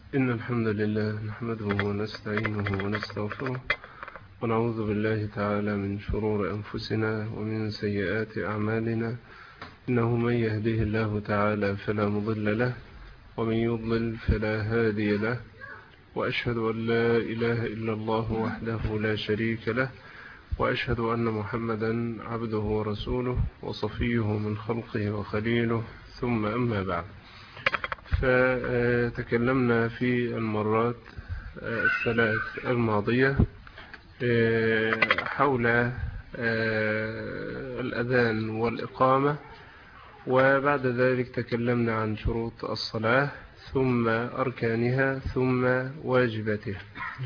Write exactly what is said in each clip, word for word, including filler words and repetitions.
إن الحمد لله نحمده ونستعينه ونستغفره ونعوذ بالله تعالى من شرور أنفسنا ومن سيئات أعمالنا، إنه من يهده الله تعالى فلا مضل له ومن يضلل فلا هادي له، وأشهد أن لا إله إلا الله وحده لا شريك له، وأشهد أن محمدا عبده ورسوله وصفيه من خلقه وخليله، ثم أما بعد. فتكلمنا في المرات الثلاث الماضية حول الأذان والإقامة، وبعد ذلك تكلمنا عن شروط الصلاة ثم أركانها ثم واجباتها،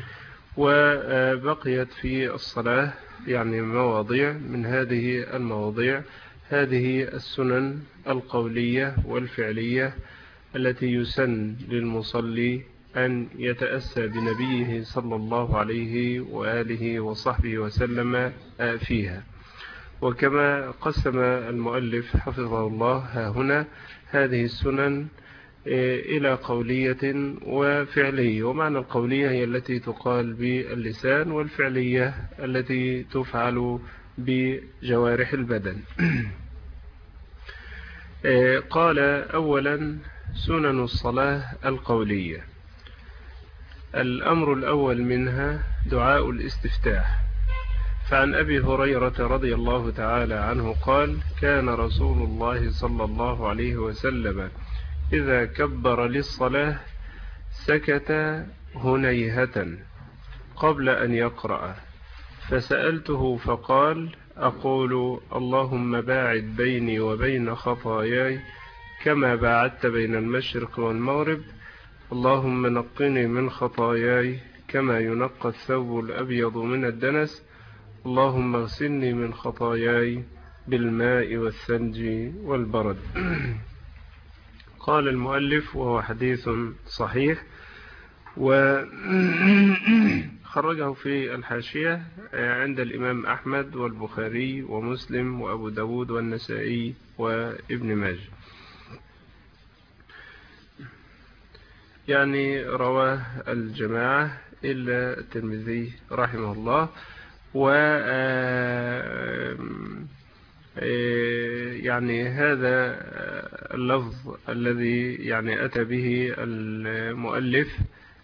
وبقيت في الصلاة يعني مواضيع. من هذه المواضيع هذه السنن القولية والفعلية التي يسن للمصلي أن يتأسى بنبيه صلى الله عليه وآله وصحبه وسلم فيها. وكما قسم المؤلف حفظه الله ها هنا هذه السنن إلى قولية وفعلية، ومعنى القولية هي التي تقال باللسان، والفعلية التي تفعل بجوارح البدن. قال أولا سنن الصلاة القولية. الأمر الأول منها دعاء الاستفتاح، فعن أبي هريرة رضي الله تعالى عنه قال: كان رسول الله صلى الله عليه وسلم إذا كبر للصلاة سكت هنيهة قبل أن يقرأ، فسألته فقال: أقول اللهم باعد بيني وبين خطاياي كما باعدت بين المشرق والمغرب، اللهم نقني من خطاياي كما ينقى الثوب الأبيض من الدنس، اللهم اغسلني من خطاياي بالماء والثلج والبرد. قال المؤلف وهو حديث صحيح، وخرجه في الحاشية عند الإمام أحمد والبخاري ومسلم وأبو داود والنسائي وابن ماجه، يعني رواه الجماعة إلا الترمذي رحمه الله. و يعني هذا اللفظ الذي يعني أتى به المؤلف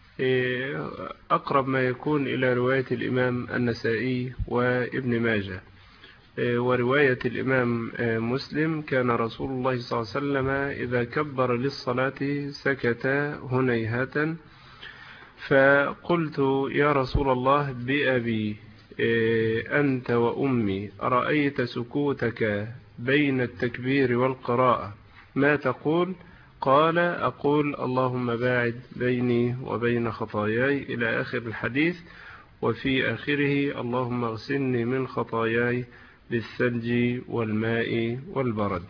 أقرب ما يكون إلى رواية الإمام النسائي وابن ماجه. ورواية الإمام مسلم: كان رسول الله صلى الله عليه وسلم إذا كبر للصلاة سكت هنيهة، فقلت يا رسول الله بأبي أنت وأمي أرأيت سكوتك بين التكبير والقراءة ما تقول؟ قال: أقول اللهم باعد بيني وبين خطاياي إلى آخر الحديث، وفي آخره اللهم اغسلني من خطاياي بالثلج والماء والبرد.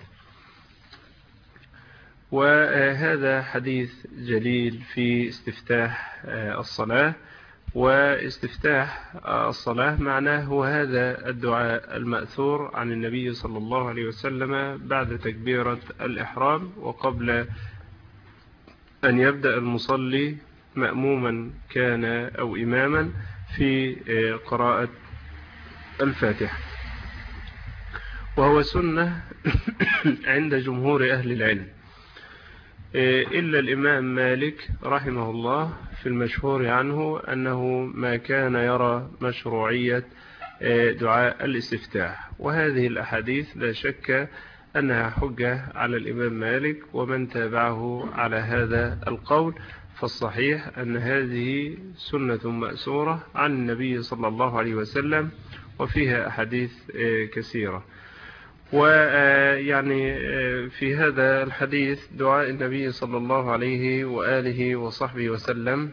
وهذا حديث جليل في استفتاح الصلاة. واستفتاح الصلاة معناه هو هذا الدعاء المأثور عن النبي صلى الله عليه وسلم بعد تكبيرة الإحرام وقبل أن يبدأ المصلي مأموما كان أو إماما في قراءة الفاتحة، وهو سنة عند جمهور أهل العلم إلا الإمام مالك رحمه الله في المشهور عنه أنه ما كان يرى مشروعية دعاء الاستفتاح. وهذه الأحاديث لا شك أنها حجة على الإمام مالك ومن تابعه على هذا القول، فالصحيح أن هذه سنة مأثورة عن النبي صلى الله عليه وسلم وفيها أحاديث كثيرة. ويعني في هذا الحديث دعاء النبي صلى الله عليه وآله وصحبه وسلم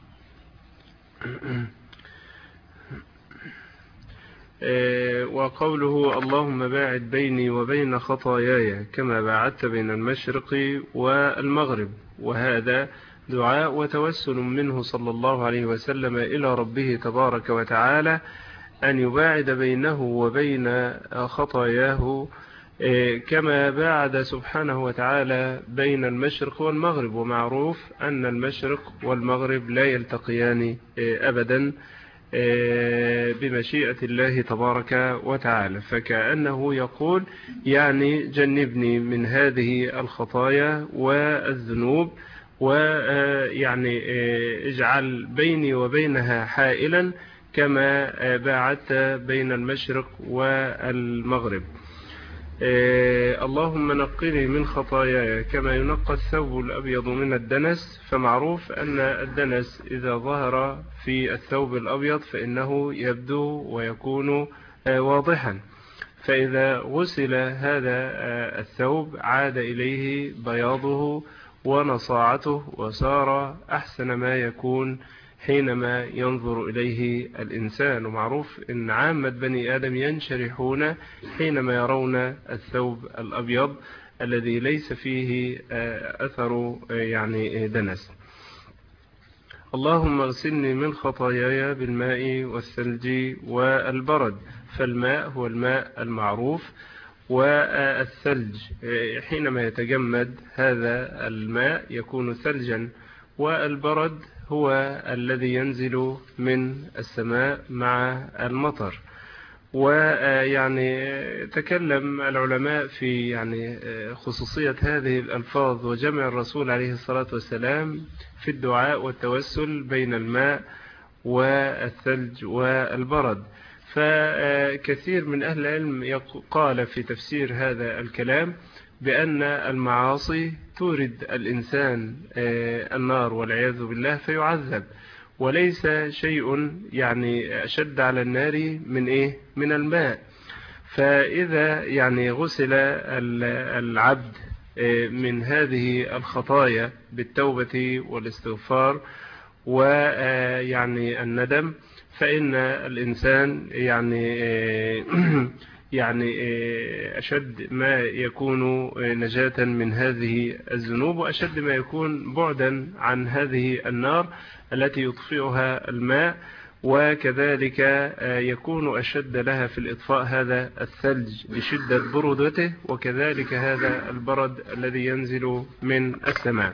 وقوله اللهم باعد بيني وبين خطاياي كما باعدت بين المشرق والمغرب، وهذا دعاء وتوسل منه صلى الله عليه وسلم إلى ربه تبارك وتعالى أن يباعد بينه وبين خطاياه كما باعد سبحانه وتعالى بين المشرق والمغرب، ومعروف أن المشرق والمغرب لا يلتقيان أبدا بمشيئة الله تبارك وتعالى. فكأنه يقول يعني جنبني من هذه الخطايا والذنوب، ويعني اجعل بيني وبينها حائلا كما باعدت بين المشرق والمغرب. اللهم نقني من خطاياي كما ينقى الثوب الأبيض من الدنس. فمعروف أن الدنس إذا ظهر في الثوب الأبيض فإنه يبدو ويكون واضحا، فإذا غسل هذا الثوب عاد إليه بياضه ونصاعته وصار أحسن ما يكون حينما ينظر إليه الإنسان. ومعروف أن عامة بني آدم ينشرحون حينما يرون الثوب الأبيض الذي ليس فيه أثر يعني دنس. اللهم اغسلني من خطاياي بالماء والثلج والبرد. فالماء هو الماء المعروف، والثلج حينما يتجمد هذا الماء يكون ثلجا، والبرد هو الذي ينزل من السماء مع المطر. ويعني تكلم العلماء في يعني خصوصية هذه الألفاظ وجمع الرسول عليه الصلاة والسلام في الدعاء والتوسل بين الماء والثلج والبرد. فكثير من أهل العلم قال في تفسير هذا الكلام بأن المعاصي تورد الإنسان النار والعياذ بالله فيعذب، وليس شيء يعني أشد على النار من إيه من الماء. فإذا يعني غسل العبد من هذه الخطايا بالتوبة والاستغفار ويعني الندم، فإن الإنسان يعني يعني أشد ما يكون نجاة من هذه الذنوب، وأشد ما يكون بعدا عن هذه النار التي يطفئها الماء، وكذلك يكون أشد لها في الإطفاء هذا الثلج لشدة برودته، وكذلك هذا البرد الذي ينزل من السماء.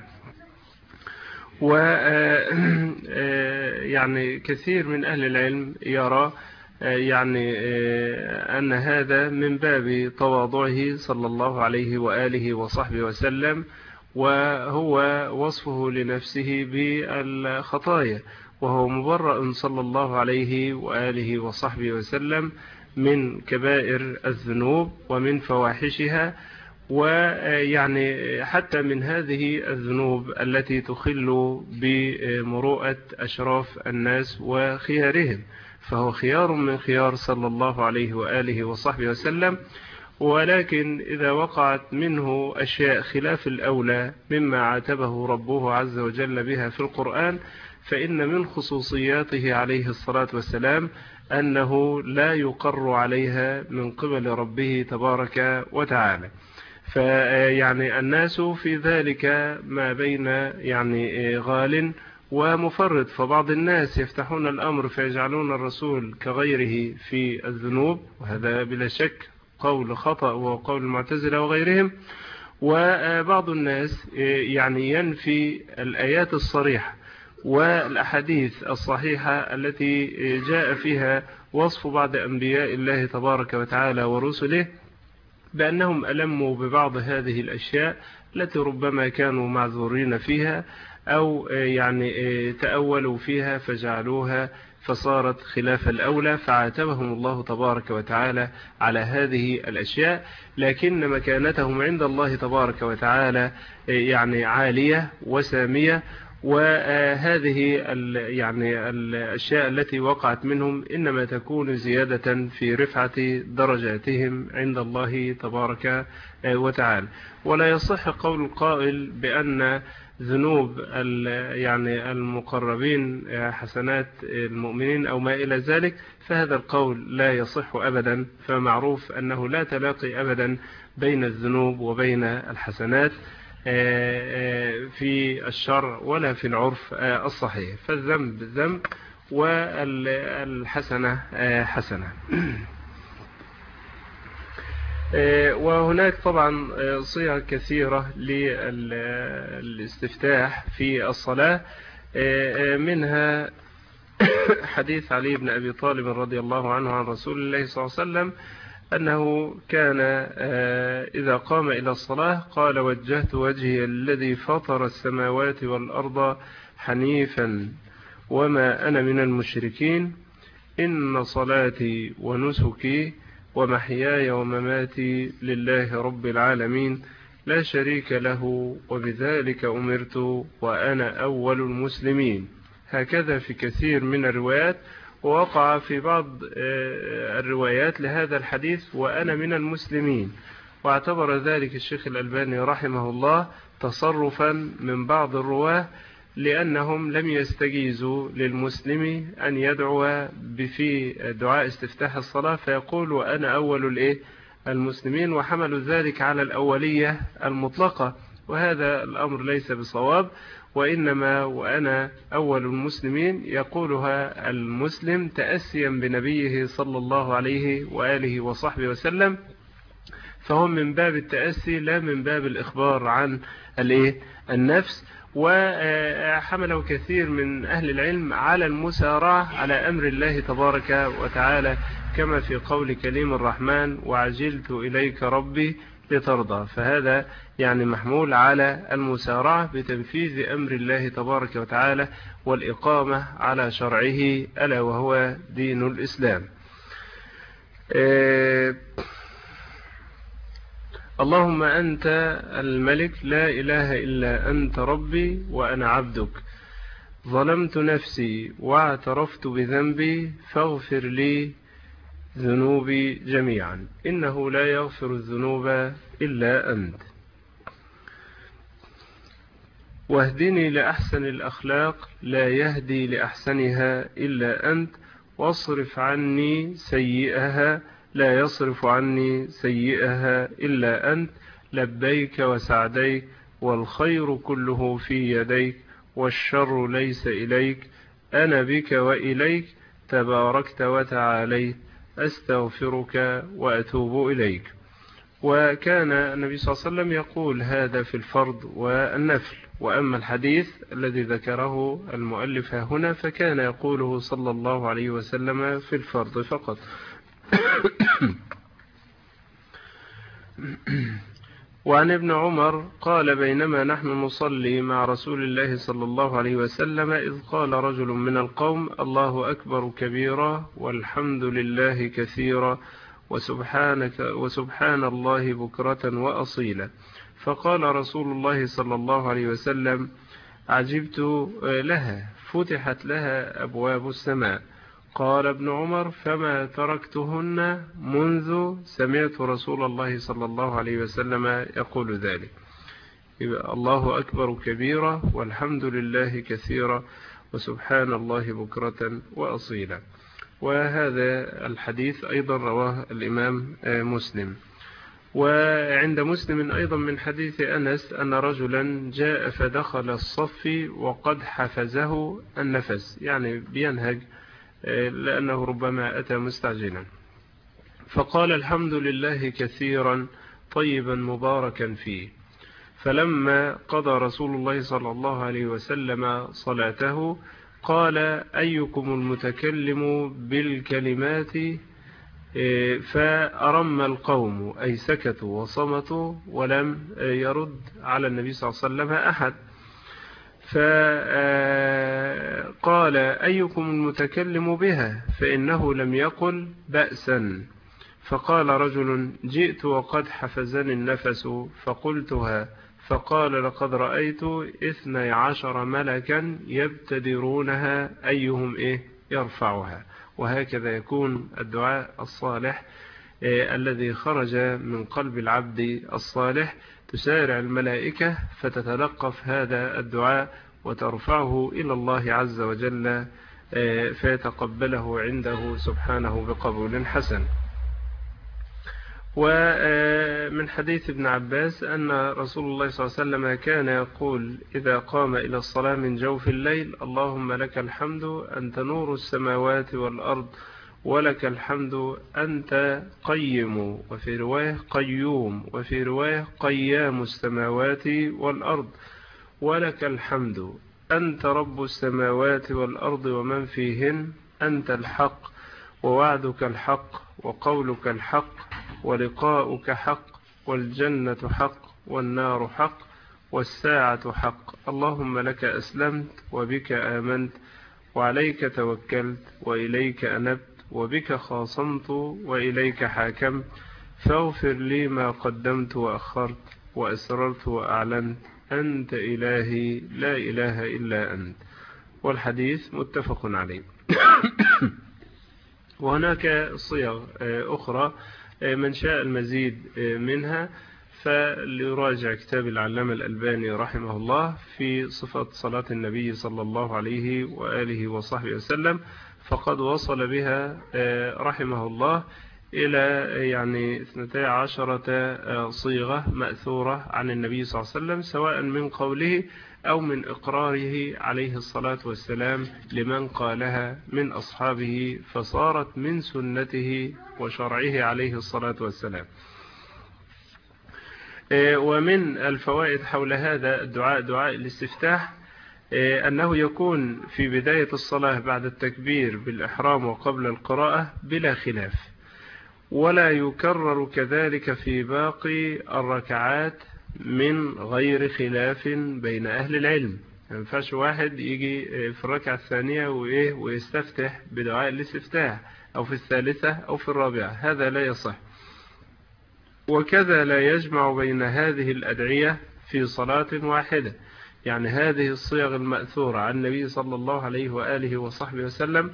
ويعني كثير من أهل العلم يرى يعني أن هذا من باب تواضعه صلى الله عليه وآله وصحبه وسلم، وهو وصفه لنفسه بالخطايا، وهو مبرأ صلى الله عليه وآله وصحبه وسلم من كبائر الذنوب ومن فواحشها، ويعني حتى من هذه الذنوب التي تخل بمروءة أشراف الناس وخيارهم، فهو خيار من خيار صلى الله عليه وآله وصحبه وسلم. ولكن إذا وقعت منه أشياء خلاف الأولى مما عاتبه ربه عز وجل بها في القرآن، فإن من خصوصياته عليه الصلاة والسلام أنه لا يقر عليها من قبل ربه تبارك وتعالى. فيعني الناس في ذلك ما بين يعني غال ومفرط، فبعض الناس يفتحون الأمر فيجعلون الرسول كغيره في الذنوب، وهذا بلا شك قول خطأ وقول المعتزلة وغيرهم. وبعض الناس يعني ينفي الآيات الصريحة والأحاديث الصحيحة التي جاء فيها وصف بعض أنبياء الله تبارك وتعالى ورسله بأنهم ألموا ببعض هذه الأشياء التي ربما كانوا معذورين فيها، أو يعني تأولوا فيها فجعلوها فصارت خلاف الأولى، فعاتبهم الله تبارك وتعالى على هذه الأشياء. لكن مكانتهم عند الله تبارك وتعالى يعني عالية وسامية، وهذه يعني الأشياء التي وقعت منهم إنما تكون زيادة في رفعة درجاتهم عند الله تبارك وتعالى. ولا يصح قول القائل بأن ذنوب يعني المقربين حسنات المؤمنين أو ما إلى ذلك، فهذا القول لا يصح أبدا. فمعروف أنه لا تلاقي أبدا بين الذنوب وبين الحسنات في الشرع ولا في العرف الصحيح، فالذنب ذنب والحسنة حسنة. وهناك طبعا صيغ كثيرة للاستفتاح في الصلاة، منها حديث علي بن أبي طالب رضي الله عنه عن رسول الله صلى الله عليه وسلم أنه كان إذا قام إلى الصلاة قال: وجهت وجهي الذي فطر السماوات والأرض حنيفا وما أنا من المشركين، إن صلاتي ونسكي ومحياي ومماتي لله رب العالمين لا شريك له وبذلك أمرت وأنا أول المسلمين. هكذا في كثير من الروايات، ووقع في بعض الروايات لهذا الحديث وأنا من المسلمين، واعتبر ذلك الشيخ الألباني رحمه الله تصرفا من بعض الرواه، لأنهم لم يستجيزوا للمسلم أن يدعو في دعاء استفتاح الصلاة فيقول وأنا أول المسلمين، وحملوا ذلك على الأولية المطلقة، وهذا الأمر ليس بصواب، وإنما وأنا أول المسلمين يقولها المسلم تأسيا بنبيه صلى الله عليه وآله وصحبه وسلم، فهم من باب التأسي لا من باب الإخبار عن النفس. وحمله كثير من أهل العلم على المسارعة على أمر الله تبارك وتعالى، كما في قول كليم الرحمن: وعجلت إليك ربي لترضى. فهذا يعني محمول على المسارعة بتنفيذ أمر الله تبارك وتعالى والإقامة على شرعه، ألا وهو دين الإسلام. أه اللهم أنت الملك لا إله إلا أنت ربي وأنا عبدك، ظلمت نفسي واعترفت بذنبي فاغفر لي ذنوبي جميعا، إنه لا يغفر الذنوب إلا أنت، واهدني لأحسن الأخلاق لا يهدي لأحسنها إلا أنت، واصرف عني سيئها لا يصرف عني سيئها إلا أنت، لبيك وسعديك والخير كله في يديك والشر ليس إليك، أنا بك وإليك تباركت وتعاليت، أستغفرك وأتوب إليك. وكان النبي صلى الله عليه وسلم يقول هذا في الفرض والنفل، وأما الحديث الذي ذكره المؤلف هنا فكان يقوله صلى الله عليه وسلم في الفرض فقط. وعن ابن عمر قال: بينما نحن نصلي مع رسول الله صلى الله عليه وسلم إذ قال رجل من القوم: الله أكبر كبيرا والحمد لله كثيرا وسبحانك وسبحان الله بكرة وأصيلا. فقال رسول الله صلى الله عليه وسلم: عجبت لها، فتحت لها أبواب السماء. قال ابن عمر: فما تركتهن منذ سمعت رسول الله صلى الله عليه وسلم يقول ذلك. الله أكبر كبيرا والحمد لله كثيرا وسبحان الله بكرة وأصيلا. وهذا الحديث أيضا رواه الإمام مسلم. وعند مسلم أيضا من حديث أنس أن رجلا جاء فدخل الصف وقد حفزه النفس، يعني بينهج لأنه ربما أتى مستعجلا، فقال: الحمد لله كثيرا طيبا مباركا فيه. فلما قضى رسول الله صلى الله عليه وسلم صلاته قال: أيكم المتكلم بالكلمات؟ فأرم القوم، أي سكتوا وصمتوا ولم يرد على النبي صلى الله عليه وسلم أحد. فقال: أيكم المتكلم بها؟ فإنه لم يقل بأسا. فقال رجل: جئت وقد حفزني النفس فقلتها. فقال: لقد رأيت اثني عشر ملكا يبتدرونها أيهم إيه يرفعها. وهكذا يكون الدعاء الصالح الذي خرج من قلب العبد الصالح، تسارع الملائكة فتتلقف هذا الدعاء وترفعه إلى الله عز وجل فيتقبله عنده سبحانه بقبول حسن. ومن حديث ابن عباس أن رسول الله صلى الله عليه وسلم كان يقول إذا قام إلى الصلاة من جوف الليل: اللهم لك الحمد أنت نور السماوات والأرض ولك الحمد أنت قيم، وفي رواية قيوم، وفي رواية قيام السماوات والأرض. ولك الحمد أنت رب السماوات والأرض ومن فيهن، أنت الحق، ووعدك الحق، وقولك الحق، ولقاؤك حق، والجنة حق، والنار حق، والساعة حق. اللهم لك أسلمت، وبك آمنت، وعليك توكلت، وإليك أنبت، وبك خاصمت، وإليك حاكمت. فاغفر لي ما قدمت وأخرت، وأسررت وأعلنت، أنت إلهي لا إله إلا أنت. والحديث متفق عليه. وهناك صيغ أخرى من شاء المزيد منها فليراجع كتاب العلامة الألباني رحمه الله في صفة صلاة النبي صلى الله عليه وآله وصحبه وسلم، فقد وصل بها رحمه الله إلى يعني اثنتي عشرة صيغة مأثورة عن النبي صلى الله عليه وسلم، سواء من قوله أو من إقراره عليه الصلاة والسلام لمن قالها من أصحابه، فصارت من سنته وشرعه عليه الصلاة والسلام. ومن الفوائد حول هذا الدعاء، دعاء الاستفتاح، أنه يكون في بداية الصلاة بعد التكبير بالإحرام وقبل القراءة بلا خلاف، ولا يكرر كذلك في باقي الركعات من غير خلاف بين أهل العلم. ما ينفعش واحد يجي في الركعة الثانية وإيه ويستفتح بدعاء الاستفتاح، أو في الثالثة أو في الرابعة، هذا لا يصح. وكذا لا يجمع بين هذه الأدعية في صلاة واحدة، يعني هذه الصيغ المأثورة عن النبي صلى الله عليه وآله وصحبه وسلم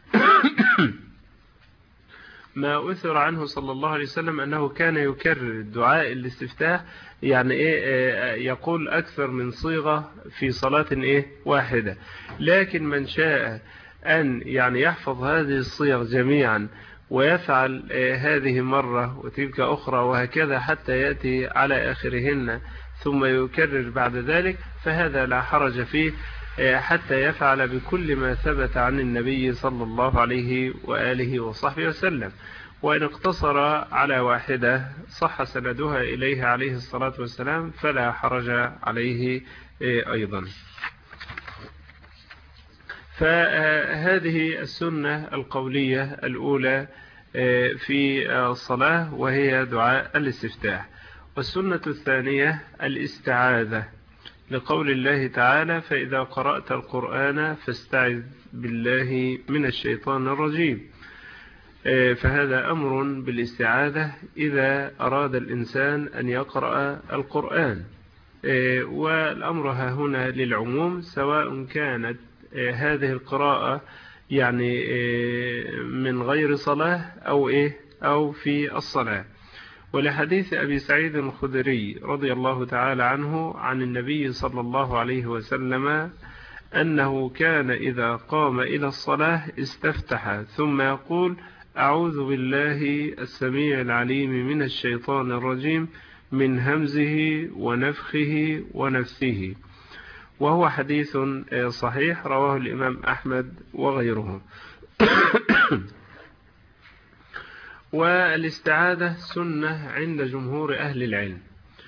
ما أثر عنه صلى الله عليه وسلم أنه كان يكرر الدعاء الاستفتاح، يعني إيه يقول أكثر من صيغة في صلاة إيه واحدة. لكن من شاء أن يعني يحفظ هذه الصيغ جميعا ويفعل هذه مرة وتلك أخرى وهكذا حتى يأتي على آخرهن ثم يكرر بعد ذلك، فهذا لا حرج فيه، حتى يفعل بكل ما ثبت عن النبي صلى الله عليه وآله وصحبه وسلم. وإن اقتصر على واحدة صح سندها إليه عليه الصلاة والسلام فلا حرج عليه أيضا. فهذه السنة القولية الأولى في الصلاة وهي دعاء الاستفتاح. والسنة الثانية الاستعاذة، لقول الله تعالى: فإذا قرأت القرآن فاستعذ بالله من الشيطان الرجيم. فهذا أمر بالاستعاذة إذا أراد الإنسان أن يقرأ القرآن، والأمر هنا للعموم، سواء كانت هذه القراءة يعني من غير صلاة أو إيه أو في الصلاة. ولحديث أبي سعيد الخدري رضي الله تعالى عنه عن النبي صلى الله عليه وسلم أنه كان إذا قام إلى الصلاة استفتح ثم يقول: أعوذ بالله السميع العليم من الشيطان الرجيم من همزه ونفخه ونفثه. وهو حديث صحيح رواه الإمام أحمد وغيره. والاستعاذة سنة عند جمهور أهل العلم،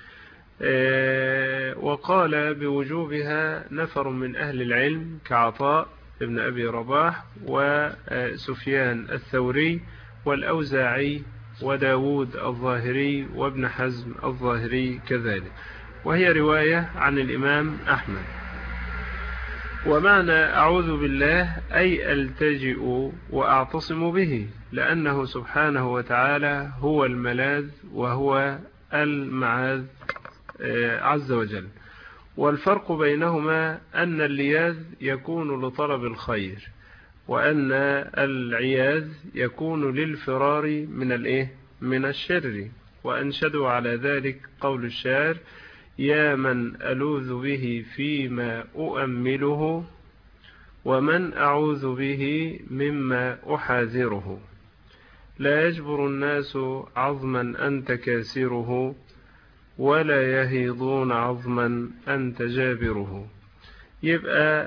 وقال بوجوبها نفر من أهل العلم كعطاء ابن أبي رباح وسفيان الثوري والأوزاعي وداود الظاهري وابن حزم الظاهري كذلك، وهي رواية عن الإمام أحمد. ومعنى أعوذ بالله أي ألتجئ وأعتصم به، لأنه سبحانه وتعالى هو الملاذ وهو المعاذ عز وجل. والفرق بينهما أن اللياذ يكون لطلب الخير، وأن العياذ يكون للفرار من الإيه؟ من الشر. وأنشدوا على ذلك قول الشاعر: يا من ألوذ به فيما أؤمله، ومن أعوذ به مما أحاذره. لا يجبر الناس عظما أنت كاسره، ولا يهيضون عظما أنت جابره. يبقى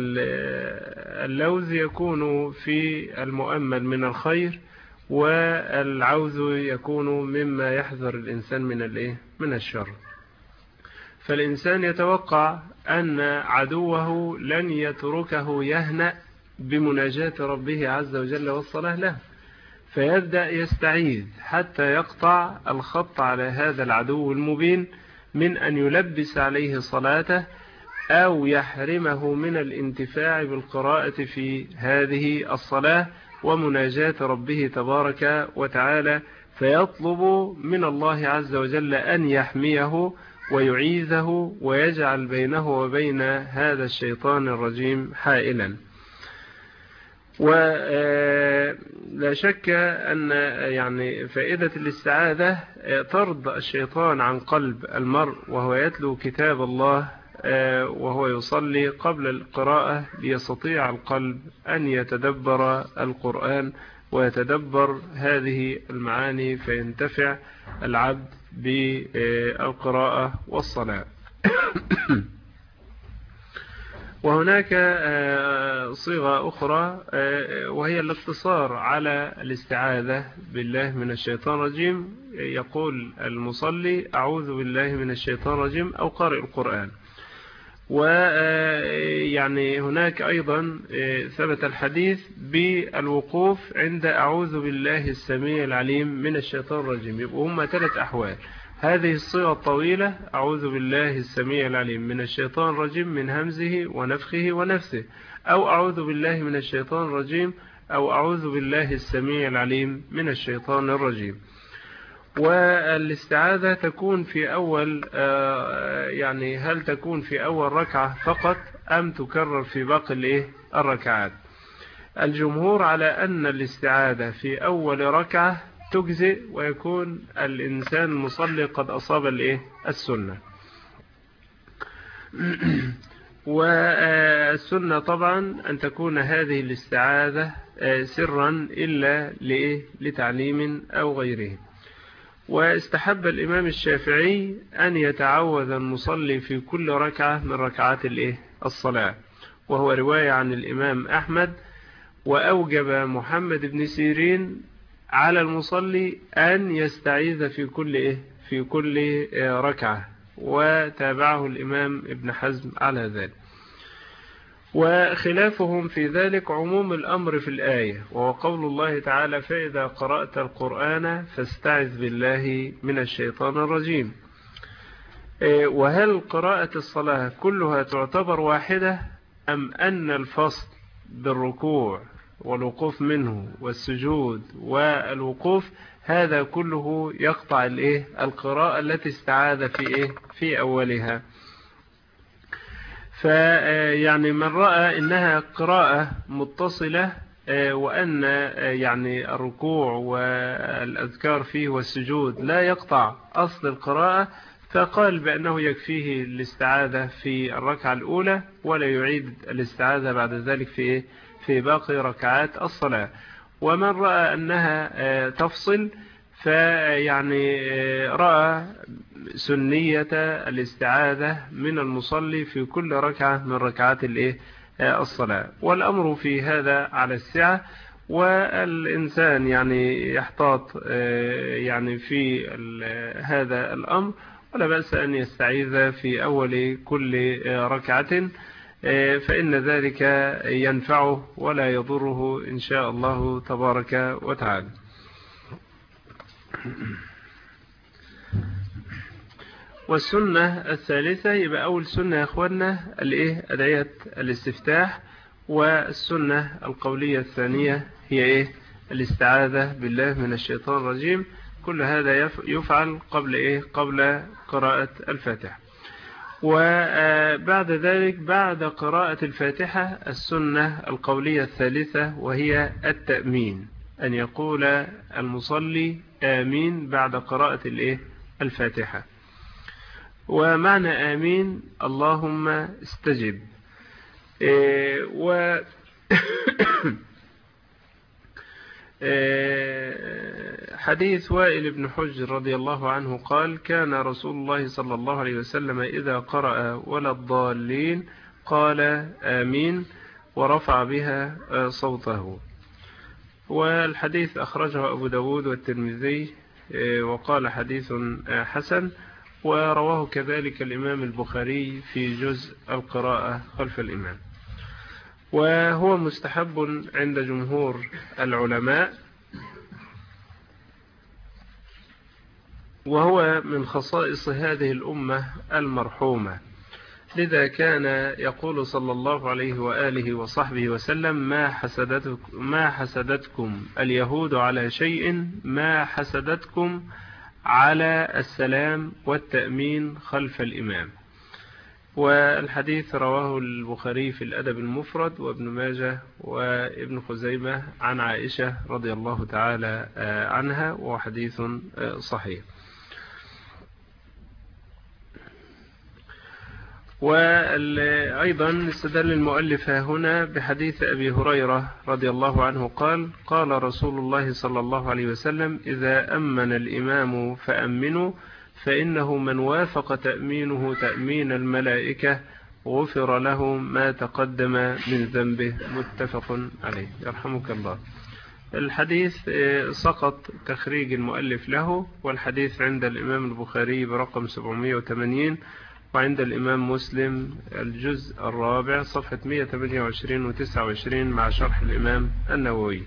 اللوز يكون في المؤمل من الخير، والعوز يكون مما يحذر الإنسان من الإيه؟ من الشر. فالإنسان يتوقع أن عدوه لن يتركه يهنأ بمناجاة ربه عز وجل والصلاة له، فيبدأ يستعيذ حتى يقطع الخط على هذا العدو المبين من أن يلبس عليه صلاته أو يحرمه من الانتفاع بالقراءة في هذه الصلاة ومناجاة ربه تبارك وتعالى، فيطلب من الله عز وجل أن يحميه ويعيذه ويجعل بينه وبين هذا الشيطان الرجيم حائلا. ولا شك أن يعني فائدة الاستعاذة طرد الشيطان عن قلب المرء وهو يتلو كتاب الله وهو يصلي قبل القراءة، ليستطيع القلب أن يتدبر القرآن ويتدبر هذه المعاني فينتفع العبد بالقراءة والصلاة. وهناك صيغة أخرى وهي الاقتصار على الاستعاذة بالله من الشيطان الرجيم. يقول المصلي أعوذ بالله من الشيطان الرجيم أو قارئ القرآن. ويعني هناك أيضا ثبت الحديث بالوقوف عند أعوذ بالله السميع العليم من الشيطان الرجيم. يبقوا هم ثلاث أحوال: هذه الصيغة الطويلة أعوذ بالله السميع العليم من الشيطان الرجيم من همزه ونفخه ونفسه، أو أعوذ بالله من الشيطان الرجيم، أو أعوذ بالله السميع العليم من الشيطان الرجيم. والاستعاذة تكون في أول يعني هل تكون في أول ركعة فقط أم تكرر في باقي الركعات؟ الجمهور على أن الاستعاذة في أول ركعة تجزئ ويكون الإنسان المصلي قد أصاب السنة. والسنة طبعا أن تكون هذه الاستعاذة سرا إلا لتعليم أو غيره. واستحب الإمام الشافعي أن يتعوذ المصلي في كل ركعة من ركعات الصلاة، وهو رواية عن الإمام أحمد. وأوجب محمد بن سيرين على المصلي أن يستعيذ في كل في كل ركعة، وتابعه الإمام ابن حزم على ذلك. وخلافهم في ذلك عموم الأمر في الآية، وهو قول الله تعالى فإذا قرأت القرآن فاستعذ بالله من الشيطان الرجيم. وهل قراءة الصلاة كلها تعتبر واحدة، أم أن الفصل بالركوع والوقوف منه والسجود والوقوف هذا كله يقطع القراءة التي استعاذ في في أولها؟ فيعني من رأى إنها قراءة متصلة وأن يعني الركوع والأذكار فيه والسجود لا يقطع أصل القراءة، فقال بأنه يكفيه الاستعاذة في الركعة الأولى ولا يعيد الاستعاذة بعد ذلك في في باقي ركعات الصلاة. ومن رأى أنها تفصل فيعني رأى سنية الاستعاذة من المصلي في كل ركعة من ركعات الصلاة. والأمر في هذا على السعة، والإنسان يعني يحتاط يعني في هذا الأمر، ولا بأس أن يستعيذ في أول كل ركعة، فإن ذلك ينفعه ولا يضره إن شاء الله تبارك وتعالى. والسنة الثالثة، يبقى أول سنة يا أخوانا الإيه أدعية الاستفتاح، والسنة القولية الثانية هي إيه الاستعاذة بالله من الشيطان الرجيم. كل هذا يفعل قبل إيه قبل قراءة الفاتحة. وبعد ذلك بعد قراءة الفاتحة السنة القولية الثالثة وهي التأمين، أن يقول المصلي آمين بعد قراءة الإيه الفاتحة. ومعنى آمين اللهم استجب. إيه و حديث وائل بن حجر رضي الله عنه قال كان رسول الله صلى الله عليه وسلم إذا قرأ ولا الضالين قال آمين ورفع بها صوته. والحديث أخرجه أبو داود والترمذي وقال حديث حسن، ورواه كذلك الإمام البخاري في جزء القراءة خلف الإمام. وهو مستحب عند جمهور العلماء، وهو من خصائص هذه الأمة المرحومة. لذا كان يقول صلى الله عليه وآله وصحبه وسلم: ما حسدتكم, ما حسدتكم اليهود على شيء ما حسدتكم على السلام والتأمين خلف الإمام. والحديث رواه البخاري في الأدب المفرد وابن ماجه وابن خزيمة عن عائشة رضي الله تعالى عنها، وحديث صحيح. وأيضا استدل المؤلف هنا بحديث أبي هريرة رضي الله عنه قال: قال رسول الله صلى الله عليه وسلم: إذا أمن الإمام فأمنوا، فإنه من وافق تأمينه تأمين الملائكة غفر له ما تقدم من ذنبه. متفق عليه. يرحمك الله. الحديث سقط تخريج المؤلف له، والحديث عند الإمام البخاري برقم سبعمائة وثمانين، وعند الإمام مسلم الجزء الرابع صفحة مائة وثمانية وعشرين وتسعة وعشرين مع شرح الإمام النووي.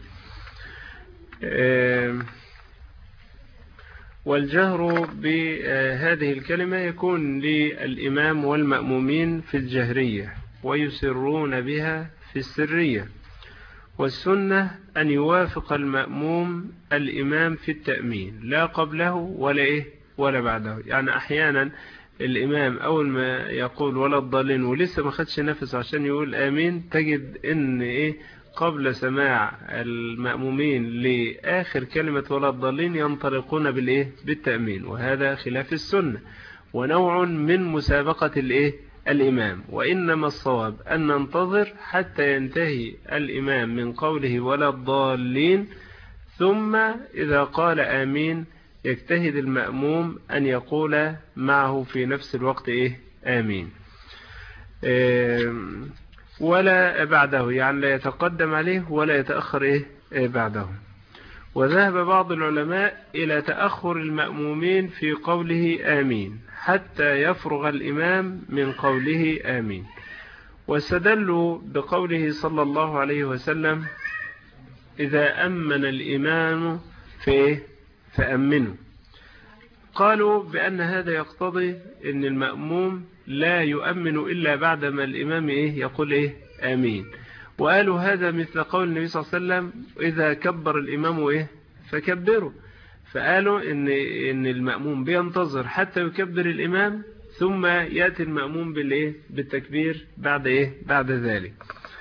والجهر بهذه الكلمة يكون للإمام والمأمومين في الجهرية، ويسرون بها في السرية. والسنة أن يوافق المأموم الإمام في التأمين، لا قبله ولا إيه ولا بعده. يعني أحيانا الإمام أول ما يقول ولا الضالين ولسه ما خدش نفس عشان يقول آمين، تجد إن إيه قبل سماع المأمومين لآخر كلمة ولا الضالين ينطلقون بالإيه بالتأمين، وهذا خلاف السنة ونوع من مسابقة الإيه الإمام. وإنما الصواب أن ننتظر حتى ينتهي الإمام من قوله ولا الضالين، ثم إذا قال آمين يجتهد المأموم أن يقول معه في نفس الوقت إيه آمين، إيه ولا بعده، يعني لا يتقدم عليه ولا يتأخر إيه, إيه بعده. وذهب بعض العلماء إلى تأخر المأمومين في قوله آمين حتى يفرغ الإمام من قوله آمين. واستدلوا بقوله صلى الله عليه وسلم: إذا أمن الإمام في فأمنوا. قالوا بأن هذا يقتضي أن المأموم لا يؤمن إلا بعدما الإمام إيه يقول إيه آمين. وقالوا هذا مثل قول النبي صلى الله عليه وسلم: إذا كبر الإمام إيه فكبروا. فقالوا إن, إن المأموم بينتظر حتى يكبر الإمام، ثم يأتي المأموم بالإيه بالتكبير بعد إيه بعد ذلك.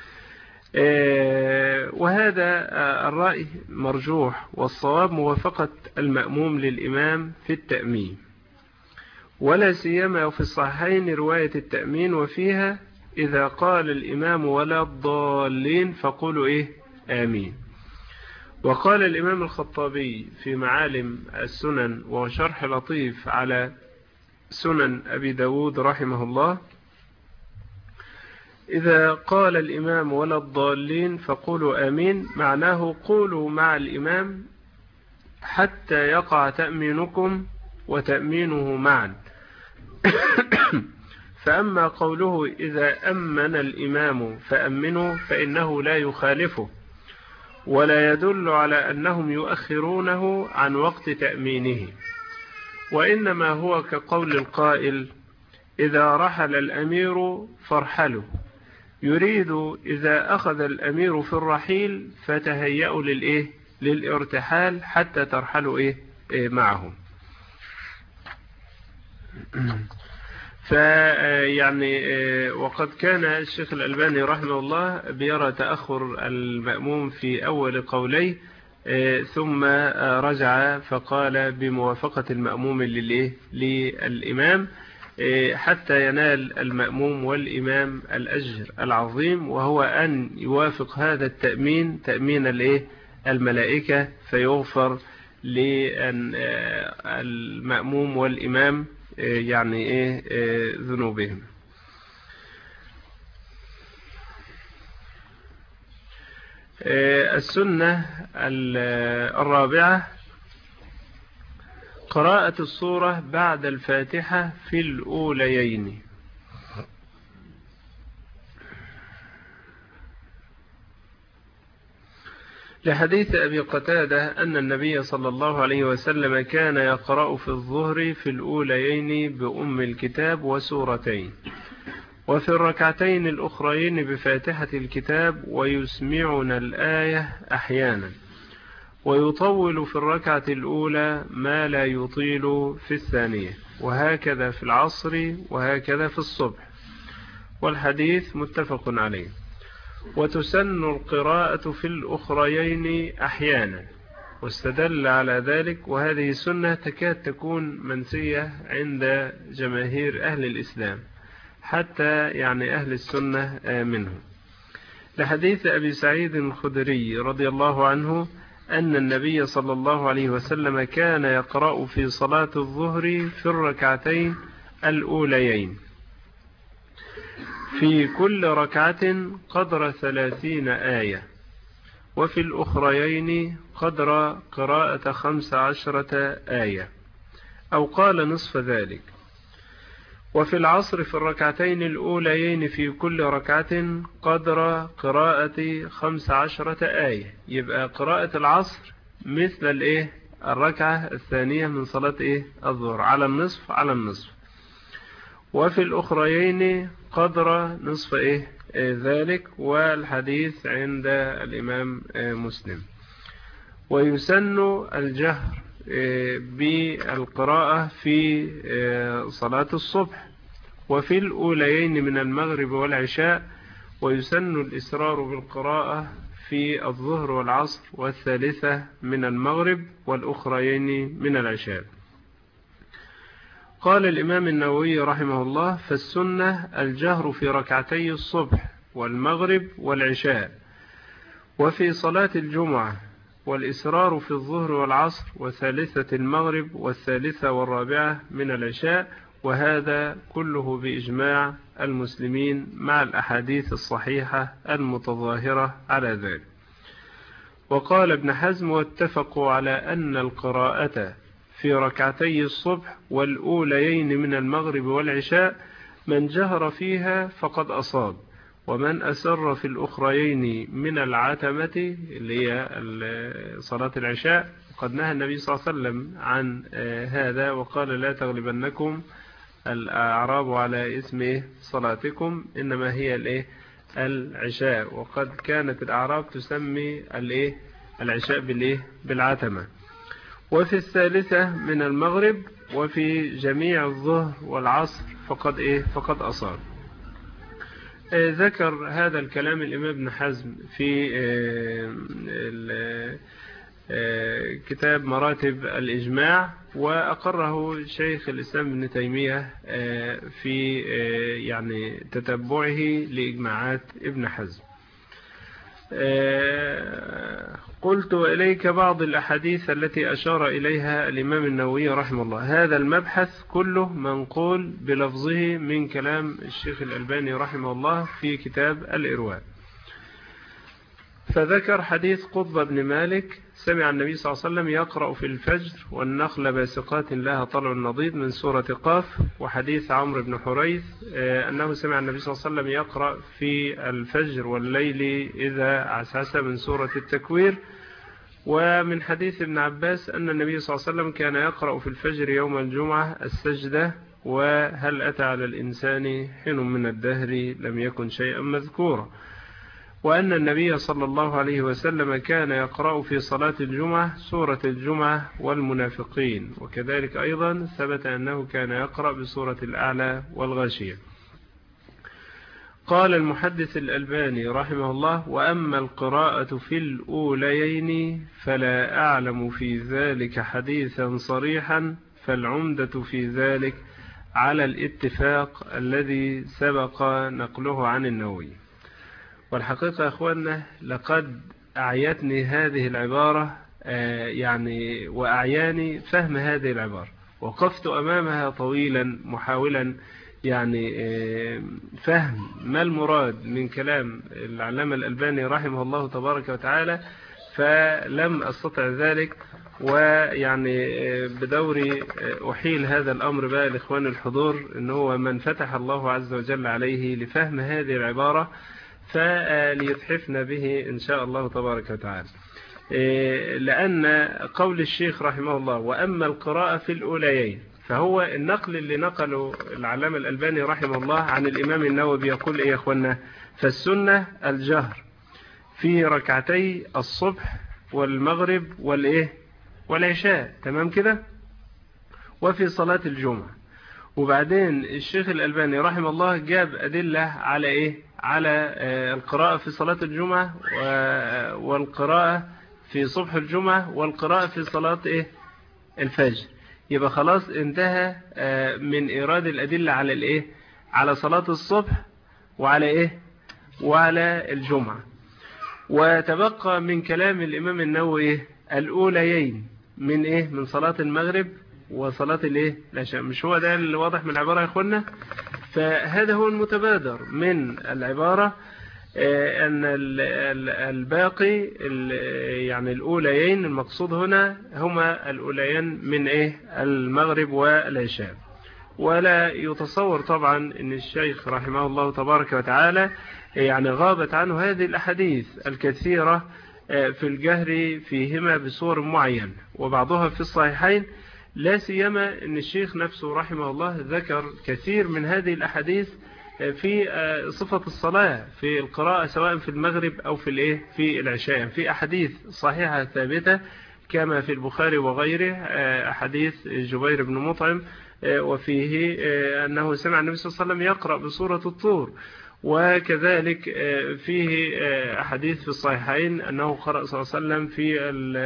وهذا الرأي مرجوح، والصواب موافقة المأموم للإمام في التأمين، ولا سيما في الصحيحين رواية التأمين، وفيها: إذا قال الإمام ولا الضالين فقولوا إيه آمين. وقال الإمام الخطابي في معالم السنن وشرح لطيف على سنن أبي داود رحمه الله: إذا قال الإمام ولا الضالين فقولوا آمين، معناه قولوا مع الإمام حتى يقع تأمينكم وتأمينه معا. فأما قوله إذا أمن الإمام فأمنوا فإنه لا يخالفه، ولا يدل على أنهم يؤخرونه عن وقت تأمينه، وإنما هو كقول القائل: إذا رحل الأمير فارحلوا، يريد إذا أخذ الأمير في الرحيل فتهيأوا للإيه للارتحال حتى ترحلوا إيه, إيه معهم. فيعني وقد كان الشيخ الألباني رحمه الله بيرى تأخر المأموم في أول قوليه، ثم رجع فقال بموافقة المأموم للإيه للإمام حتى ينال المأموم والإمام الأجر العظيم، وهو أن يوافق هذا التأمين تأمين الإيه الملائكة، فيغفر للمأموم والإمام يعني إيه ذنوبهم. السنة الرابعة قراءة السورة بعد الفاتحة في الأوليين، لحديث أبي قتادة أن النبي صلى الله عليه وسلم كان يقرأ في الظهر في الأوليين بأم الكتاب وسورتين، وفي الركعتين الأخرين بفاتحة الكتاب، ويسمعنا الآية أحيانا، ويطول في الركعة الأولى ما لا يطيل في الثانية، وهكذا في العصر وهكذا في الصبح، والحديث متفق عليه. وتسن القراءة في الأخريين أحيانا، واستدل على ذلك، وهذه سنة تكاد تكون منسية عند جماهير أهل الإسلام، حتى يعني أهل السنة منهم، لحديث أبي سعيد الخدري رضي الله عنه أن النبي صلى الله عليه وسلم كان يقرأ في صلاة الظهر في الركعتين الأوليين في كل ركعة قدر ثلاثين آية، وفي الأخريين قدر قراءة خمس عشرة آية، أو قال نصف ذلك. وفي العصر في الركعتين الأوليين في كل ركعة قدر قراءة خمس عشرة آية، يبقى قراءة العصر مثل الإيه الركعة الثانية من صلاة إيه الظهر، على النصف على النصف. وفي الأخريين قدر نصف إيه ذلك، والحديث عند الإمام مسلم. ويسن الجهر بالقراءة في صلاة الصبح وفي الأوليين من المغرب والعشاء، ويسن الإسرار بالقراءة في الظهر والعصر والثالثة من المغرب والأخريين من العشاء. قال الإمام النووي رحمه الله: فالسنة الجهر في ركعتي الصبح والمغرب والعشاء وفي صلاة الجمعة، والإسرار في الظهر والعصر وثالثة المغرب والثالثة والرابعة من العشاء، وهذا كله بإجماع المسلمين مع الأحاديث الصحيحة المتظاهرة على ذلك. وقال ابن حزم: واتفقوا على أن القراءة في ركعتي الصبح والأوليين من المغرب والعشاء من جهر فيها فقد أصاب، ومن أسر في الأخريين من العتمة اللي هي صلاة العشاء قد نهى النبي صلى الله عليه وسلم عن هذا، وقال: لا تغلبنكم الأعراب على اسم صلاتكم، إنما هي الإيه العشاء، وقد كانت الأعراب تسمي الإيه العشاء بالإيه بالعتمة. وفي الثالثة من المغرب وفي جميع الظهر والعصر فقد إيه فقد أصاب. ذكر هذا الكلام الإمام ابن حزم في كتاب مراتب الإجماع، وأقره شيخ الإسلام ابن تيمية في يعني تتبعه لإجماعات ابن حزم. قلت إليك بعض الأحاديث التي أشار إليها الإمام النووي رحمه الله. هذا المبحث كله منقول بلفظه من كلام الشيخ الألباني رحمه الله في كتاب الإرواء. فذكر حديث قطب بن مالك سمع النبي صلى الله عليه وسلم يقرأ في الفجر والنخل باسقات لها طلع نضيد من سورة قاف، وحديث عمرو بن حريث أنه سمع النبي صلى الله عليه وسلم يقرأ في الفجر والليل إذا عسعس من سورة التكوير، ومن حديث ابن عباس أن النبي صلى الله عليه وسلم كان يقرأ في الفجر يوم الجمعة السجدة وهل أتى على الإنسان حين من الدهر لم يكن شيئا مذكورا، وأن النبي صلى الله عليه وسلم كان يقرأ في صلاة الجمعة سورة الجمعة والمنافقين، وكذلك أيضا ثبت أنه كان يقرأ بسورة الأعلى والغاشية. قال المحدث الألباني رحمه الله: وأما القراءة في الأوليين فلا أعلم في ذلك حديثا صريحا، فالعمدة في ذلك على الاتفاق الذي سبق نقله عن النووي. والحقيقة يا أخواننا لقد أعيتني هذه العبارة يعني وأعياني فهم هذه العبارة، وقفت أمامها طويلا محاولا يعني فهم ما المراد من كلام العلامة الألباني رحمه الله تبارك وتعالى، فلم أستطع ذلك. ويعني بدوري أحيل هذا الأمر بقى لإخوان الحضور، إن هو من فتح الله عز وجل عليه لفهم هذه العبارة فليتحفنا به إن شاء الله تبارك وتعالى. لأن قول الشيخ رحمه الله وأما القراءة في الأوليين، فهو النقل اللي نقله العلامة الألباني رحمه الله عن الإمام النووي يقول إيه يا أخوانا؟ فالسنة الجهر في ركعتي الصبح والمغرب والإيه والعشاء، تمام كده، وفي صلاة الجمعة. وبعدين الشيخ الألباني رحمه الله جاب أدلة على إيه؟ على القراءة في صلاة الجمعة والقراءة في صبح الجمعة والقراءة في صلاة إيه؟ الفجر. يبقى خلاص انتهى من إيراد الأدلة على الإيه؟ على صلاة الصبح وعلى إيه؟ وعلى الجمعة. وتبقى من كلام الإمام النووي الأوليين من إيه؟ من صلاة المغرب وصلاة الإيه؟ العشاء. مش هو ده اللي واضح من العبارة يا أخوانا؟ فهذا هو المتبادر من العبارة، أن الباقي يعني الأوليين المقصود هنا هما الأوليين من إيه؟ المغرب والعشاء. ولا يتصور طبعا أن الشيخ رحمه الله تبارك وتعالى يعني غابت عنه هذه الأحاديث الكثيرة في الجهر فيهما بصور معينة، وبعضها في الصحيحين، لا سيما أن الشيخ نفسه رحمه الله ذكر كثير من هذه الأحاديث في صفة الصلاة في القراءة سواء في المغرب أو في الإيه في العشاء، في أحاديث صحيحة ثابتة كما في البخاري وغيره، أحاديث جبير بن مطعم وفيه أنه سمع النبي صلى الله عليه وسلم يقرأ بسورة الطور، وكذلك فيه أحاديث في الصحيحين أنه قرأ صلى الله عليه وسلم في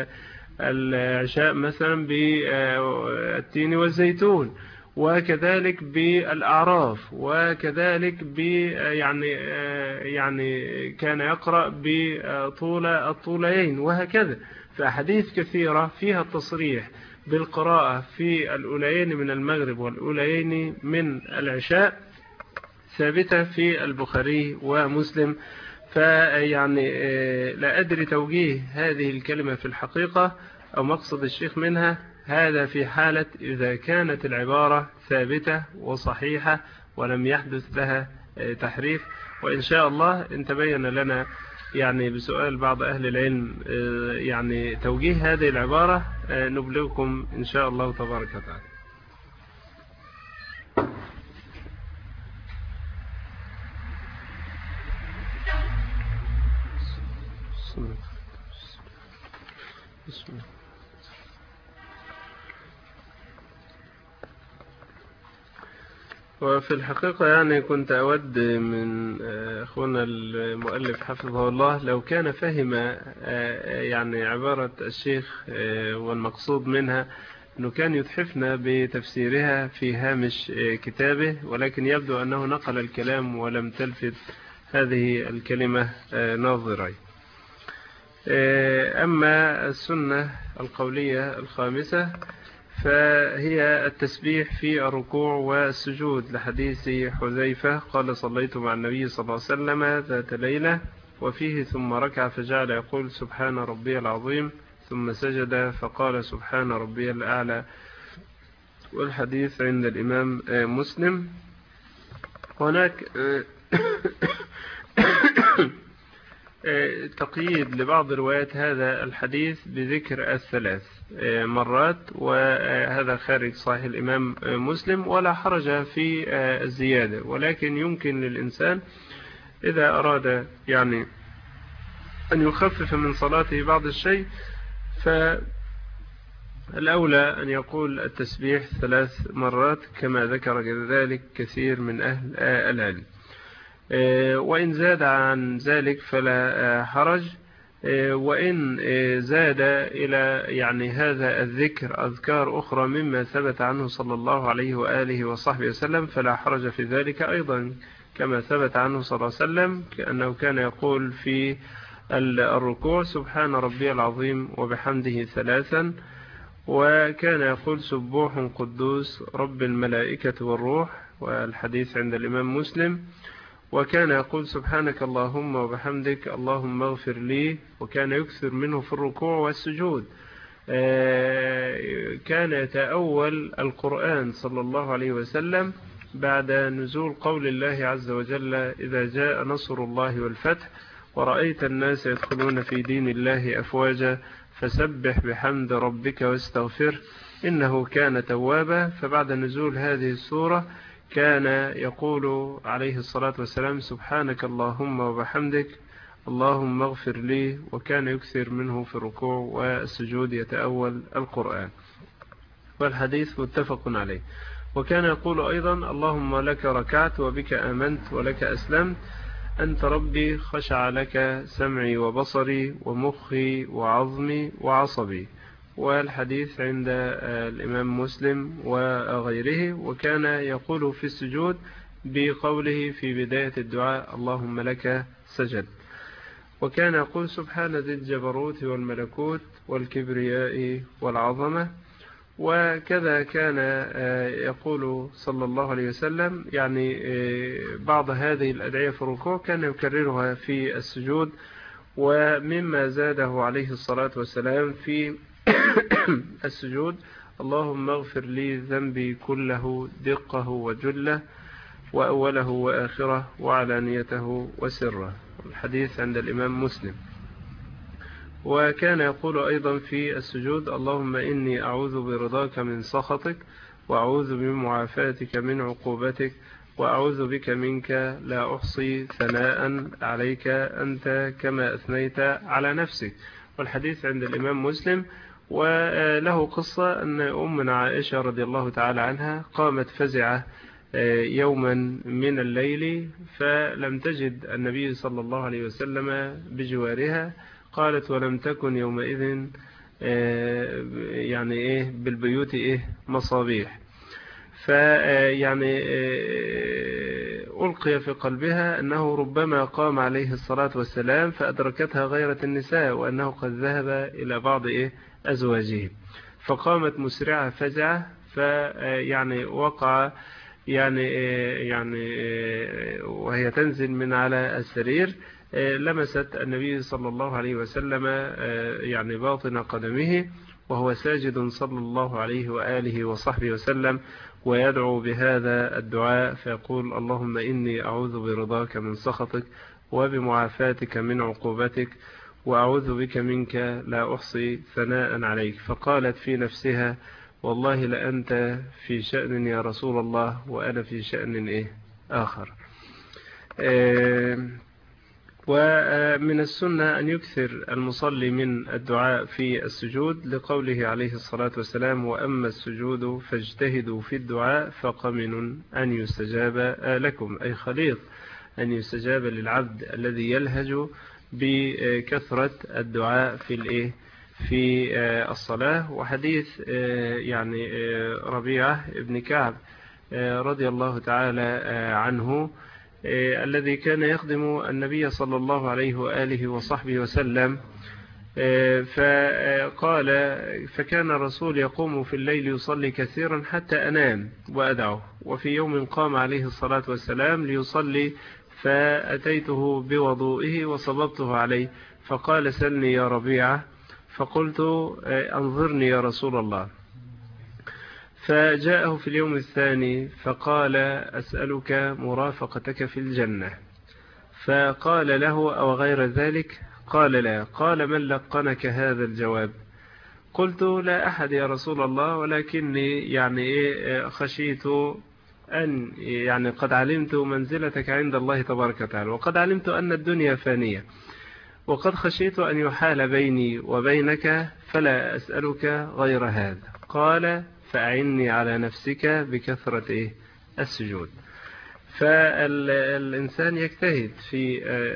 العشاء مثلا بالتين والزيتون، وكذلك بالأعراف، وكذلك ب يعني يعني كان يقرأ بطول الطولين، وهكذا. فأحاديث كثيرة فيها التصريح بالقراءة في الأوليين من المغرب والأوليين من العشاء ثابتة في البخاري ومسلم. فيعني لا أدري توجيه هذه الكلمة في الحقيقة أو مقصد الشيخ منها، هذا في حالة إذا كانت العبارة ثابتة وصحيحة ولم يحدث لها تحريف. وإن شاء الله إن تبين لنا يعني بسؤال بعض أهل العلم يعني توجيه هذه العبارة نبلغكم إن شاء الله تبارك وتعالى. بسم الله. وفي الحقيقة يعني كنت أود من أخونا المؤلف حفظه الله لو كان فهم يعني عبارة الشيخ والمقصود منها أنه كان يتحفنا بتفسيرها في هامش كتابه، ولكن يبدو أنه نقل الكلام ولم تلفت هذه الكلمة ناظري. أما السنة القولية الخامسة فهي التسبيح في الركوع والسجود، لحديث حذيفة قال صليت مع النبي صلى الله عليه وسلم ذات ليلة وفيه ثم ركع فجعل يقول سبحان ربي العظيم ثم سجد فقال سبحان ربي الأعلى. والحديث عند الإمام مسلم. هناك تقييد لبعض روايات هذا الحديث بذكر الثلاث مرات، وهذا خارج صحيح الإمام مسلم ولا حرج في الزيادة، ولكن يمكن للإنسان إذا أراد يعني أن يخفف من صلاته بعض الشيء فالأولى أن يقول التسبيح ثلاث مرات كما ذكر ذلك كثير من أهل العلم، وإن زاد عن ذلك فلا حرج، وإن زاد إلى يعني هذا الذكر أذكار أخرى مما ثبت عنه صلى الله عليه وآله وصحبه وسلم فلا حرج في ذلك أيضا، كما ثبت عنه صلى الله عليه وسلم كأنه كان يقول في الركوع سبحان ربي العظيم وبحمده ثلاثا، وكان يقول سبوح قدوس رب الملائكة والروح، والحديث عند الإمام مسلم. وكان يقول سبحانك اللهم وبحمدك اللهم اغفر لي، وكان يكثر منه في الركوع والسجود. كان يتأول القرآن صلى الله عليه وسلم بعد نزول قول الله عز وجل إذا جاء نصر الله والفتح ورأيت الناس يدخلون في دين الله أفواجا فسبح بحمد ربك واستغفر إنه كان توابا. فبعد نزول هذه السورة كان يقول عليه الصلاة والسلام سبحانك اللهم وبحمدك اللهم اغفر لي، وكان يكثر منه في الركوع والسجود يتأول القرآن، والحديث متفق عليه. وكان يقول أيضا اللهم لك ركعت وبك آمنت ولك أسلمت أنت ربي خشع لك سمعي وبصري ومخي وعظمي وعصبي، والحديث عند الإمام مسلم وغيره. وكان يقول في السجود بقوله في بداية الدعاء اللهم لك سجد. وكان يقول سبحان ذي الجبروت والملكوت والكبرياء والعظمة. وكذا كان يقول صلى الله عليه وسلم يعني بعض هذه الأدعية في الركوع كان يكررها في السجود. ومما زاده عليه الصلاة والسلام في السجود اللهم اغفر لي ذنبي كله دقه وجله وأوله وآخره وعلانيته وسره، الحديث عند الإمام مسلم. وكان يقول أيضا في السجود اللهم إني أعوذ برضاك من سخطك وأعوذ بمعافاتك من عقوبتك وأعوذ بك منك لا أحصي ثناء عليك أنت كما أثنيت على نفسك، والحديث عند الإمام مسلم. وله قصة أن أمنا عائشة رضي الله تعالى عنها قامت فزعة يوما من الليل فلم تجد النبي صلى الله عليه وسلم بجوارها، قالت ولم تكن يومئذ يعني إيه بالبيوت إيه مصابيح، فيعني ألقي في قلبها أنه ربما قام عليه الصلاة والسلام فأدركتها غيرة النساء وأنه قد ذهب إلى بعض إيه أزواجه، فقامت مسرعة فزعة، فيعني وقع يعني يعني وهي تنزل من على السرير لمست النبي صلى الله عليه وسلم يعني باطن قدمه وهو ساجد صلى الله عليه وآله وصحبه وسلم ويدعو بهذا الدعاء فيقول اللهم إني أعوذ برضاك من سخطك وبمعافاتك من عقوبتك وأعوذ بك منك لا أحصي ثناء عليك. فقالت في نفسها والله لأنت في شأن يا رسول الله وأنا في شأن إيه آخر. ومن السنة أن يكثر المصلي من الدعاء في السجود لقوله عليه الصلاة والسلام وأما السجود فاجتهدوا في الدعاء فقمن أن يستجاب لكم، أي خليط أن يستجاب للعبد الذي يلهج بكثرة الدعاء في الإيه في الصلاة. وحديث يعني ربيعة ابن كعب رضي الله تعالى عنه الذي كان يخدم النبي صلى الله عليه وآله وصحبه وسلم، فقال فكان الرسول يقوم في الليل يصلي كثيرا حتى أنام وأدعه، وفي يوم قام عليه الصلاة والسلام ليصلي فأتيته بوضوئه وصببته عليه فقال سلني يا ربيعة، فقلت أنظرني يا رسول الله، فجاءه في اليوم الثاني فقال أسألك مرافقتك في الجنة، فقال له أو غير ذلك؟ قال لا. قال من لقنك هذا الجواب؟ قلت لا أحد يا رسول الله، ولكني يعني خشيت أن يعني قد علمت منزلتك عند الله تبارك وتعالى، وقد علمت أن الدنيا فانية، وقد خشيت أن يحال بيني وبينك فلا أسألك غير هذا. قال فأعني على نفسك بكثرة إيه السجود. فالإنسان يجتهد في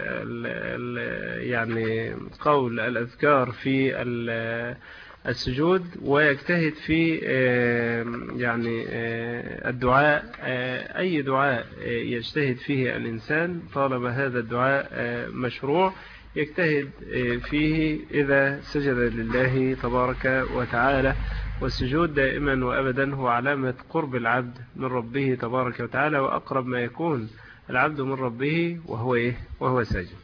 يعني قول الأذكار في السجود، ويجتهد في يعني الدعاء، أي دعاء يجتهد فيه الإنسان طالما هذا الدعاء مشروع يجتهد فيه إذا سجد لله تبارك وتعالى والسجود دائما وأبدا هو علامة قرب العبد من ربه تبارك وتعالى، وأقرب ما يكون العبد من ربه وهو إيه؟ وهو ساجد.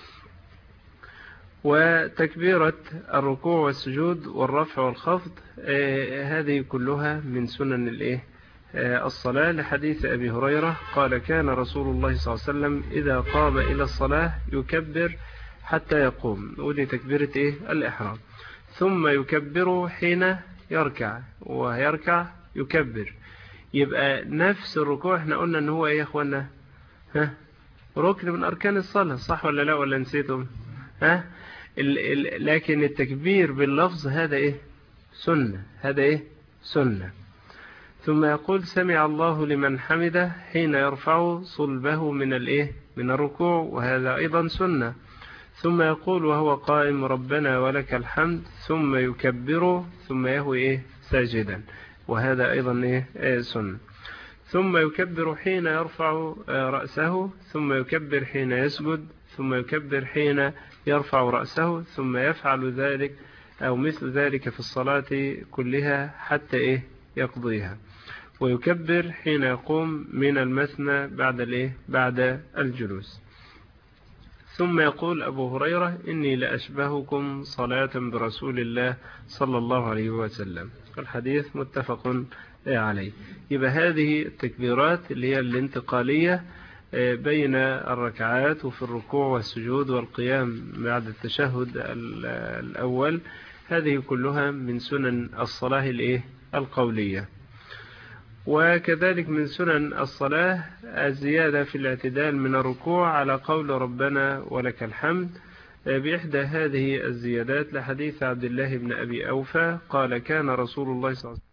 وتكبيرة الركوع والسجود والرفع والخفض آه هذه كلها من سنن الإيه؟ آه الصلاة، لحديث أبي هريرة قال كان رسول الله صلى الله عليه وسلم إذا قام إلى الصلاة يكبر حتى يقوم، ودي تكبيرة إيه؟ الإحرام، ثم يكبر حين يركع، ويركع يكبر. يبقى نفس الركوع احنا قلنا ان هو ايه يا اخوانا؟ ها؟ ركن من اركان الصلاة، صح ولا لا ولا نسيتم؟ ها؟ ال ال لكن التكبير باللفظ هذا ايه؟ سنة، هذا ايه؟ سنة. ثم يقول سمع الله لمن حمده حين يرفع صلبه من الايه؟ من الركوع، وهذا ايضا سنة. ثم يقول وهو قائم ربنا ولك الحمد، ثم يكبره، ثم يهوي إيه؟ ساجدا، وهذا أيضا إيه؟ إيه سنة. ثم يكبر حين يرفع رأسه، ثم يكبر حين يسجد، ثم يكبر حين يرفع رأسه، ثم يفعل ذلك أو مثل ذلك في الصلاة كلها حتى إيه؟ يقضيها. ويكبر حين يقوم من المثنى بعد الإيه؟ بعد الجلوس. ثم يقول أبو هريرة إني لأشبهكم صلاة برسول الله صلى الله عليه وسلم، الحديث متفق عليه. يبقى هذه التكبيرات اللي هي الانتقالية بين الركعات وفي الركوع والسجود والقيام بعد التشهد الأول، هذه كلها من سنن الصلاة القولية. وكذلك من سنن الصلاة الزيادة في الاعتدال من الركوع على قول ربنا ولك الحمد، بإحدى هذه الزيادات لحديث عبد الله بن أبي أوفى قال كان رسول الله صلى الله عليه وسلم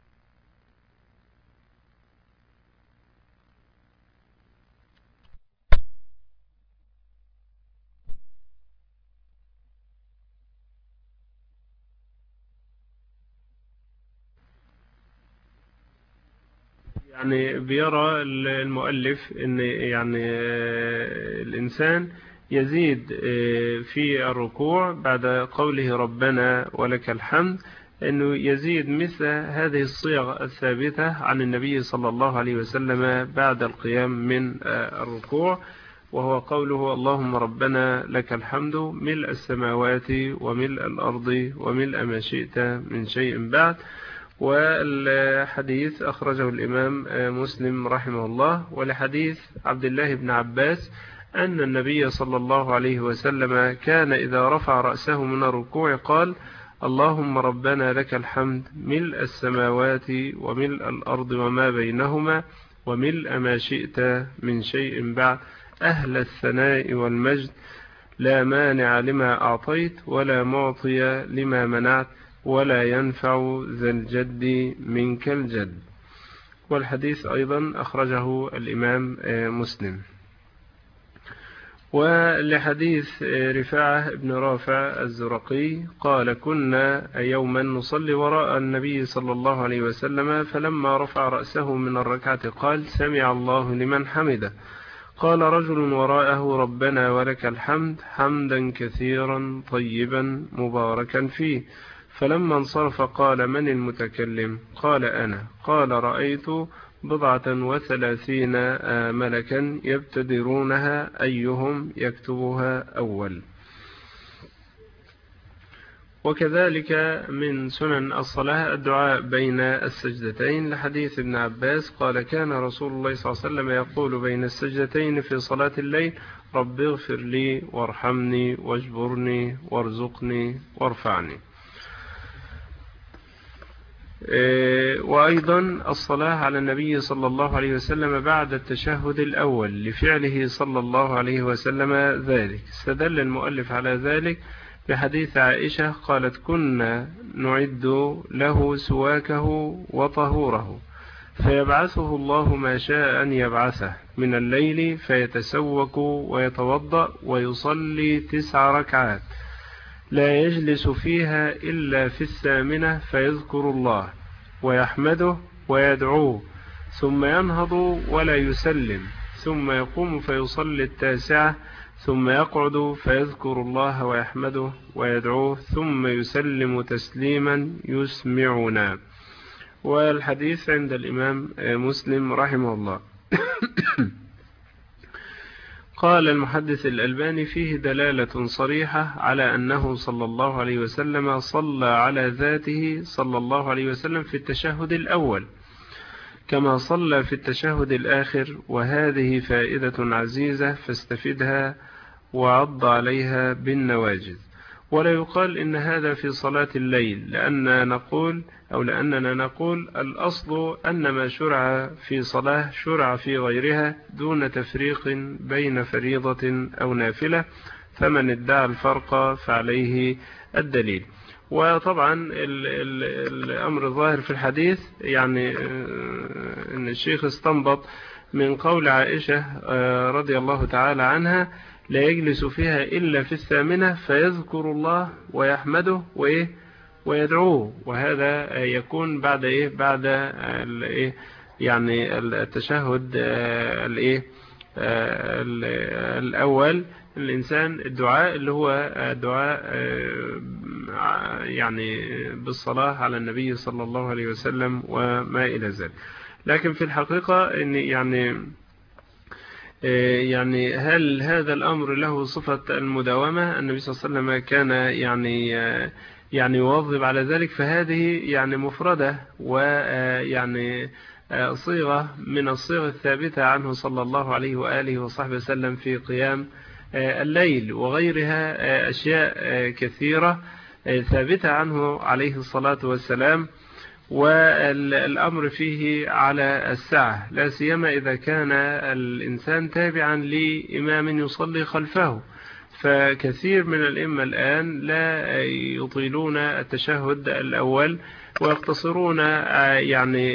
يعني بيرى المؤلف ان يعني الإنسان يزيد في الركوع بعد قوله ربنا ولك الحمد، أنه يزيد مثل هذه الصيغ الثابتة عن النبي صلى الله عليه وسلم بعد القيام من الركوع، وهو قوله اللهم ربنا لك الحمد ملء السماوات وملء الأرض وملء ما شئت من شيء بعد. والحديث أخرجه الإمام مسلم رحمه الله. ولحديث عبد الله بن عباس أن النبي صلى الله عليه وسلم كان إذا رفع رأسه من الركوع قال اللهم ربنا لك الحمد ملء السماوات وملء الأرض وما بينهما وملء ما شئت من شيء بعد، أهل الثناء والمجد، لا مانع لما أعطيت ولا معطي لما منعت ولا ينفع ذا الجد منك الجد. والحديث أيضا أخرجه الإمام مسلم. ولحديث رفاعة بن رافع الزرقي قال كنا يوما نصلي وراء النبي صلى الله عليه وسلم فلما رفع رأسه من الركعة قال سمع الله لمن حمده، قال رجل وراءه ربنا ولك الحمد حمدا كثيرا طيبا مباركا فيه، فلما انصرف قال من المتكلم؟ قال أنا. قال رأيت بضعة وثلاثين ملكا يبتدرونها أيهم يكتبها أول. وكذلك من سنن الصلاة الدعاء بين السجدتين لحديث ابن عباس قال كان رسول الله صلى الله عليه وسلم يقول بين السجدتين في صلاة الليل رب اغفر لي وارحمني واجبرني وارزقني وارفعني. وأيضا الصلاة على النبي صلى الله عليه وسلم بعد التشهد الأول لفعله صلى الله عليه وسلم ذلك. استدل المؤلف على ذلك بحديث عائشة قالت كنا نعد له سواكه وطهوره فيبعثه الله ما شاء أن يبعثه من الليل فيتسوك ويتوضأ ويصلي تسع ركعات لا يجلس فيها إلا في الثامنة فيذكر الله ويحمده ويدعوه ثم ينهض ولا يسلم ثم يقوم فيصلي التاسعة ثم يقعد فيذكر الله ويحمده ويدعوه ثم يسلم تسليما يسمعنا. والحديث عند الإمام مسلم رحمه الله. قال المحدث الألباني: فيه دلالة صريحة على أنه صلى الله عليه وسلم صلى على ذاته صلى الله عليه وسلم في التشهد الأول كما صلى في التشهد الآخر، وهذه فائدة عزيزة فاستفدها وعض عليها بالنواجذ. ولا يقال إن هذا في صلاة الليل، لأننا نقول أو لأننا نقول الأصل أن ما شرع في صلاة شرع في غيرها دون تفريق بين فريضة أو نافلة، فمن ادعى الفرق فعليه الدليل. وطبعا ال ال الأمر الظاهر في الحديث يعني أن الشيخ استنبط من قول عائشة رضي الله تعالى عنها: لا يجلس فيها إلا في الثامنة فيذكر الله ويحمده وإيه ويدعوه. وهذا يكون بعد إيه بعد الإيه يعني التشهد الإيه الأول الإنسان الدعاء اللي هو دعاء يعني بالصلاة على النبي صلى الله عليه وسلم وما إلى ذلك. لكن في الحقيقة إن يعني يعني هل هذا الأمر له صفة المداومة؟ النبي صلى الله عليه وسلم كان يعني يعني يواظب على ذلك، فهذه يعني مفردة ويعني صيغة من الصيغ الثابتة عنه صلى الله عليه وآله وصحبه وسلم في قيام الليل، وغيرها أشياء كثيرة ثابتة عنه عليه الصلاة والسلام. والأمر فيه على السعة، لا سيما إذا كان الإنسان تابعا لإمام يصلي خلفه. فكثير من الأئمة الآن لا يطيلون التشهد الأول ويقتصرون يعني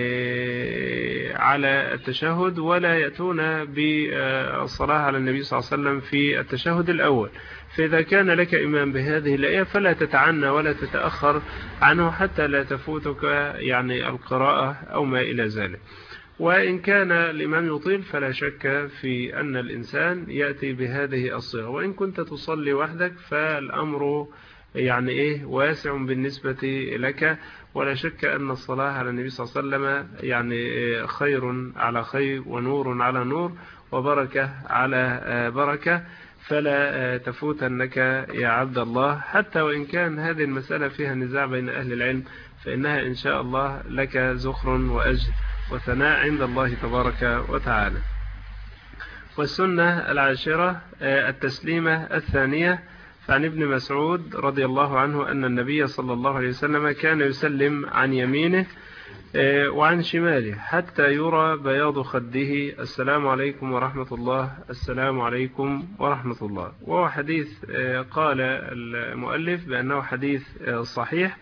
على التشهد ولا يأتون بالصلاة على النبي صلى الله عليه وسلم في التشهد الأول. فإذا كان لك إمام بهذه الآية فلا تتعنى ولا تتأخر عنه حتى لا تفوتك يعني القراءة أو ما إلى ذلك. وإن كان الإمام يطيل فلا شك في أن الإنسان يأتي بهذه الصيغة. وإن كنت تصلي وحدك فالأمر يعني إيه واسع بالنسبة لك، ولا شك أن الصلاة على النبي صلى الله عليه وسلم يعني خير على خير ونور على نور وبركة على بركة، فلا تفوتنك يا عبد الله. حتى وإن كان هذه المسألة فيها نزاع بين أهل العلم فإنها إن شاء الله لك زخر وأجر وثناء عند الله تبارك وتعالى. والسنة العاشرة التسليمة الثانية. فعن ابن مسعود رضي الله عنه أن النبي صلى الله عليه وسلم كان يسلم عن يمينه وعن شماله حتى يرى بياض خده: السلام عليكم ورحمة الله، السلام عليكم ورحمة الله. وهو حديث قال المؤلف بأنه حديث صحيح،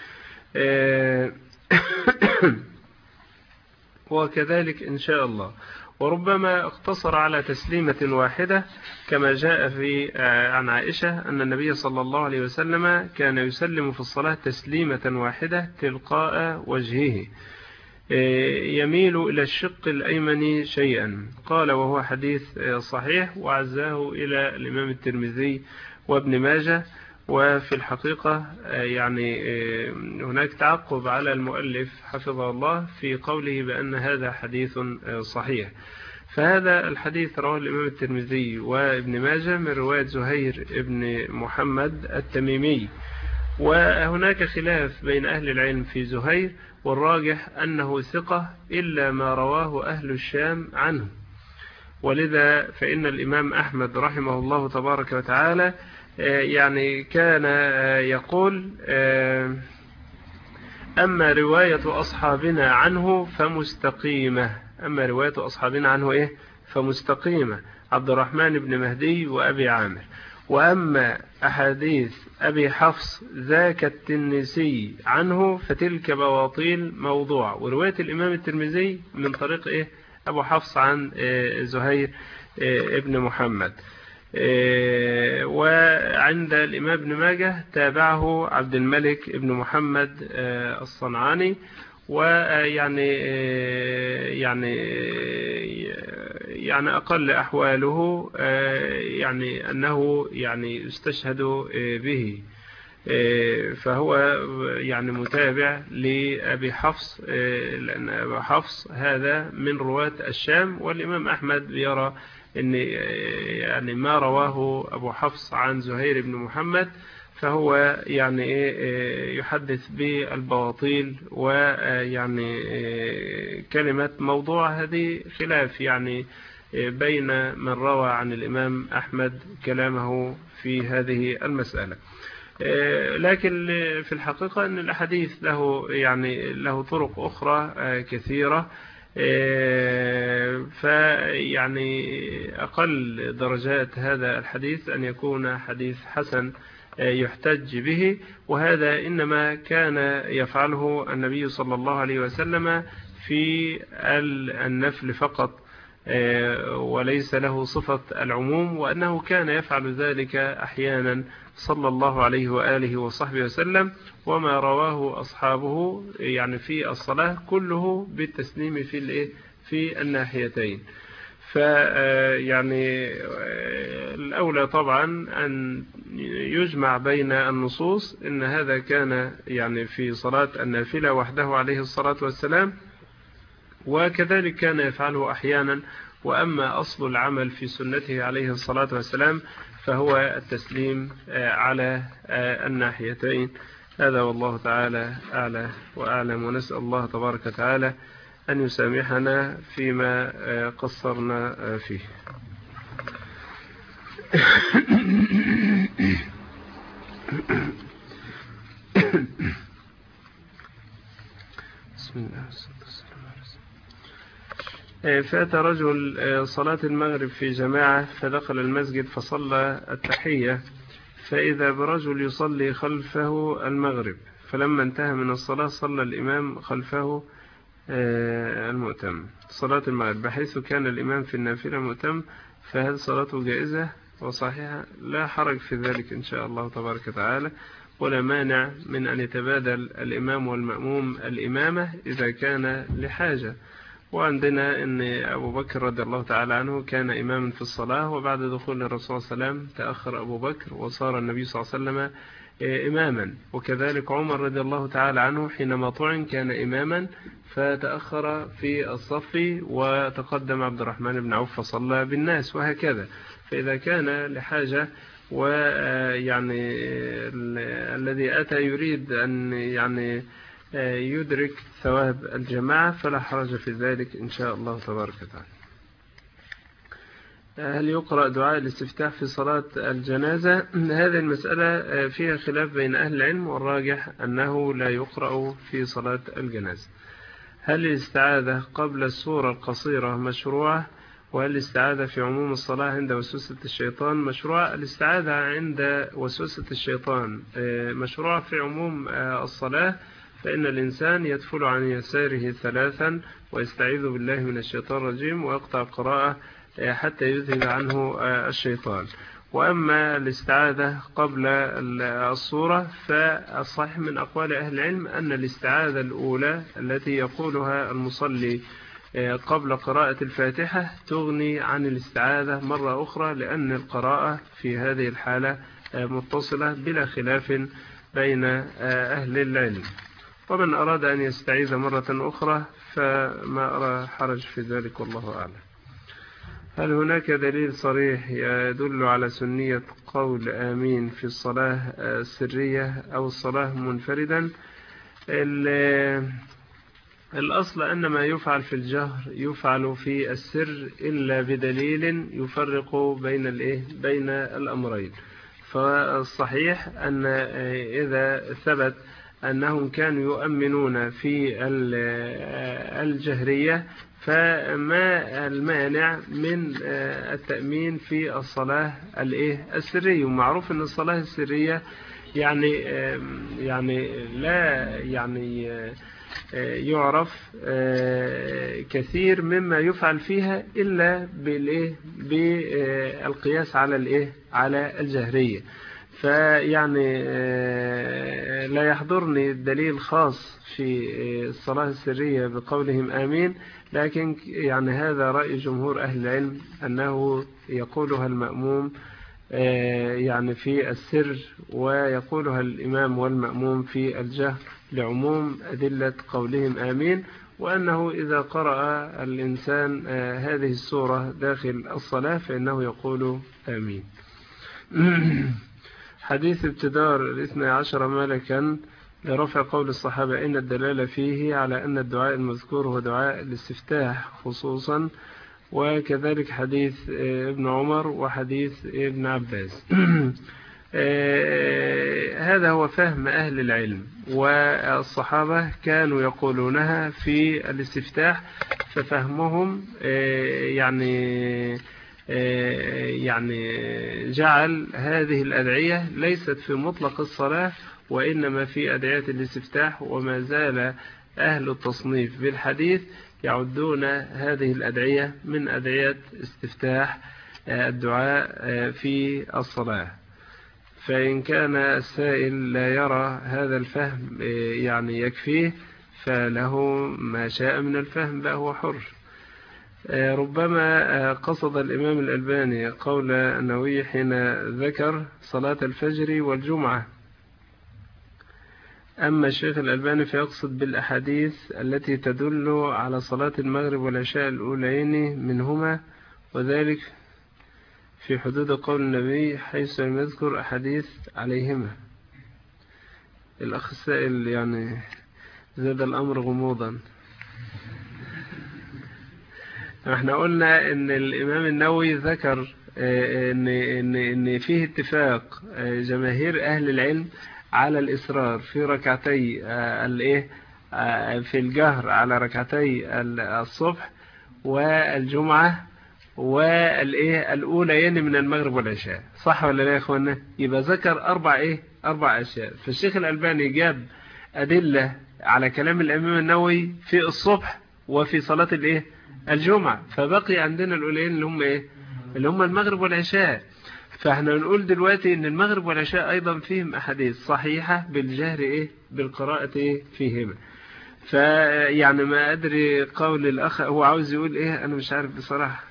وكذلك إن شاء الله. وربما اقتصر على تسليمة واحدة كما جاء في عن عائشة أن النبي صلى الله عليه وسلم كان يسلم في الصلاة تسليمة واحدة تلقاء وجهه يميل إلى الشق الأيمن شيئا. قال وهو حديث صحيح، وعزاه إلى الإمام الترمذي وابن ماجه. وفي الحقيقة يعني هناك تعقب على المؤلف حفظه الله في قوله بأن هذا حديث صحيح. فهذا الحديث رواه الإمام الترمذي وابن ماجه من رواية زهير ابن محمد التميمي. وهناك خلاف بين أهل العلم في زهير، والراجح أنه ثقة إلا ما رواه أهل الشام عنه. ولذا فإن الإمام أحمد رحمه الله تبارك وتعالى يعني كان يقول: أما رواية أصحابنا عنه فمستقيمة. أما رواية أصحابنا عنه إيه فمستقيمة، عبد الرحمن بن مهدي وأبي عامر. وأما أحاديث أبي حفص ذاك التنسي عنه فتلك بواطيل موضوع. ورواية الإمام الترمذي من طريق إيه أبو حفص عن زهير ابن محمد. وعند الإمام ابن ماجه تابعه عبد الملك ابن محمد الصنعاني. ويعني يعني يعني أقل أحواله يعني أنه يعني يستشهد به، فهو يعني متابع لأبي حفص، لأن أبي حفص هذا من رواة الشام، والإمام أحمد يرى أن يعني ما رواه أبو حفص عن زهير بن محمد فهو يعني يحدث بالبواطيل، ويعني كلمة موضوع هذه خلاف يعني بين من روى عن الإمام أحمد كلامه في هذه المسألة. لكن في الحقيقة أن الحديث له يعني له طرق أخرى كثيرة، فيعني أقل درجات هذا الحديث أن يكون حديث حسن يحتج به، وهذا إنما كان يفعله النبي صلى الله عليه وسلم في النفل فقط، وليس له صفة العموم، وأنه كان يفعل ذلك أحيانا صلى الله عليه وآله وصحبه وسلم، وما رواه أصحابه يعني في الصلاة كله بالتسليم في في الناحيتين. فيعني الأولى طبعا أن يجمع بين النصوص إن هذا كان يعني في صلاة النافلة وحده عليه الصلاة والسلام، وكذلك كان يفعله أحيانا، وأما أصل العمل في سنته عليه الصلاة والسلام فهو التسليم على الناحيتين. هذا والله تعالى أعلى وأعلم، ونسأل الله تبارك وتعالى أن يسامحنا فيما قصرنا فيه. بسم الله والصلاة والسلام على رسول الله. فات رجل صلاة المغرب في جماعة فدخل المسجد فصلى التحية، فإذا برجل يصلي خلفه المغرب، فلما انتهى من الصلاة صلى الإمام خلفه المؤتم صلاة المغرب، بحيث كان الإمام في النافلة مؤتم، فهل صلاته جائزة وصحيحة؟ لا حرج في ذلك إن شاء الله تبارك وتعالى، ولا مانع من أن يتبادل الإمام والمأموم الإمامة إذا كان لحاجة. وعندنا أن أبو بكر رضي الله تعالى عنه كان إماما في الصلاة، وبعد دخول الرسول صلى الله عليه وسلم تأخر أبو بكر وصار النبي صلى الله عليه وسلم إماما، وكذلك عمر رضي الله تعالى عنه حينما طعن كان إماما فتأخر في الصف، وتقدم عبد الرحمن بن عوف فصلى بالناس، وهكذا. فإذا كان لحاجة ويعني الذي أتى يريد أن يعني يدرك ثواب الجماعة فلا حرج في ذلك إن شاء الله تبارك وتعالى. هل يقرأ دعاء الاستفتاح في صلاة الجنازة؟ هذه المسألة فيها خلاف بين أهل العلم، والراجح أنه لا يقرأ في صلاة الجنازة. هل الاستعاذة قبل السورة القصيرة مشروعة؟ وهل الاستعاذة في عموم الصلاة عند وسوسة الشيطان مشروعة؟ الاستعاذة عند وسوسة الشيطان مشروعة في عموم الصلاة، فإن الإنسان يدفل عن يساره ثلاثا ويستعيذ بالله من الشيطان الرجيم ويقطع قراءة حتى يذهب عنه الشيطان. وأما الاستعاذة قبل الصورة فالصحيح من أقوال أهل العلم أن الاستعاذة الأولى التي يقولها المصلي قبل قراءة الفاتحة تغني عن الاستعاذة مرة أخرى، لأن القراءة في هذه الحالة متصلة بلا خلاف بين أهل العلم. ومن أراد أن يستعيذ مرة أخرى فما أرى حرج في ذلك والله أعلم. هل هناك دليل صريح يدل على سنية قول آمين في الصلاة السرية أو الصلاة منفردا؟ الأصل أن ما يفعل في الجهر يفعل في السر إلا بدليل يفرق بين الإيه بين الأمرين. فالصحيح أن إذا ثبت أنهم كانوا يؤمنون في الجهرية فما المانع من التأمين في الصلاة السرية؟ ومعروف أن الصلاة السرية يعني يعني لا يعني يعرف كثير مما يفعل فيها إلا بالقياس على الإيه على الجهرية، فيعني لا يحضرني الدليل خاص في الصلاة السرية بقولهم آمين، لكن يعني هذا رأي جمهور أهل العلم أنه يقولها المأموم يعني في السر، ويقولها الإمام والمأموم في الجهر لعموم أدلة قولهم آمين، وأنه إذا قرأ الإنسان هذه السورة داخل الصلاة فإنه يقول آمين. حديث ابتدار الاثنى عشر ملكا لرفع قول الصحابة إن الدلالة فيه على أن الدعاء المذكور هو دعاء الاستفتاح خصوصا، وكذلك حديث ابن عمر وحديث ابن عباس. هذا هو فهم أهل العلم، والصحابة كانوا يقولونها في الاستفتاح، ففهمهم يعني يعني جعل هذه الأدعية ليست في مطلق الصلاة، وإنما في أدعية الاستفتاح، وما زال أهل التصنيف بالحديث يعدون هذه الأدعية من أدعية استفتاح الدعاء في الصلاة. فإن كان السائل لا يرى هذا الفهم يعني يكفيه، فله ما شاء من الفهم بقى هو حر. ربما قصد الإمام الألباني قول النووي حين ذكر صلاة الفجر والجمعة، أما الشيخ الألباني فيقصد بالأحاديث التي تدل على صلاة المغرب والعشاء الأولين منهما، وذلك في حدود قول النبي حيث لم يذكر أحاديث عليهما. الأخ السائل يعني زاد الأمر غموضا. احنا قلنا ان الامام النووي ذكر ان ان ان فيه اتفاق جماهير اهل العلم على الاصرار في ركعتي الايه في الجهر على ركعتي الصبح والجمعه والايه الاوليين من المغرب والعشاء، صح ولا لا يا اخوانا؟ يبقى ذكر اربع ايه اربع اشياء. فالشيخ الالباني جاب ادله على كلام الامام النووي في الصبح وفي صلاه الايه الجمعة، فبقي عندنا الأولين اللي هم إيه؟ اللي هم المغرب والعشاء. فاحنا نقول دلوقتي إن المغرب والعشاء أيضا فيهم أحاديث صحيحة بالجهر إيه؟ بالقراءة إيه؟ فيهما. فيعني ما أدري قول الأخ هو عاوز يقول إيه، أنا مش عارف بصراحة.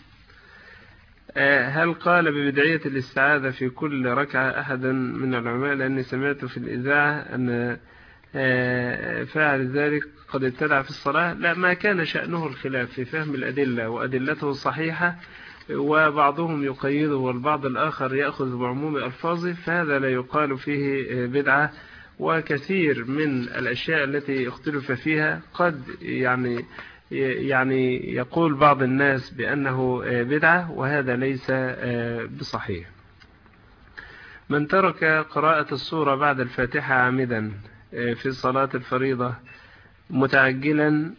هل قال ببدعية الاستعاذة في كل ركعة أحدا من العلماء؟ لأني سمعت في الإذاعة أن فعل ذلك قد ابتدع في الصلاة. لا، ما كان شأنه الخلاف في فهم الأدلة وأدلته صحيحة، وبعضهم يقيده والبعض الآخر يأخذ بعموم ألفاظه، فهذا لا يقال فيه بدعة. وكثير من الأشياء التي اختلف فيها قد يعني يعني يقول بعض الناس بأنه بدعة، وهذا ليس بصحيح. من ترك قراءة السورة بعد الفاتحة عامدا في صلاة الفريضة متعجلا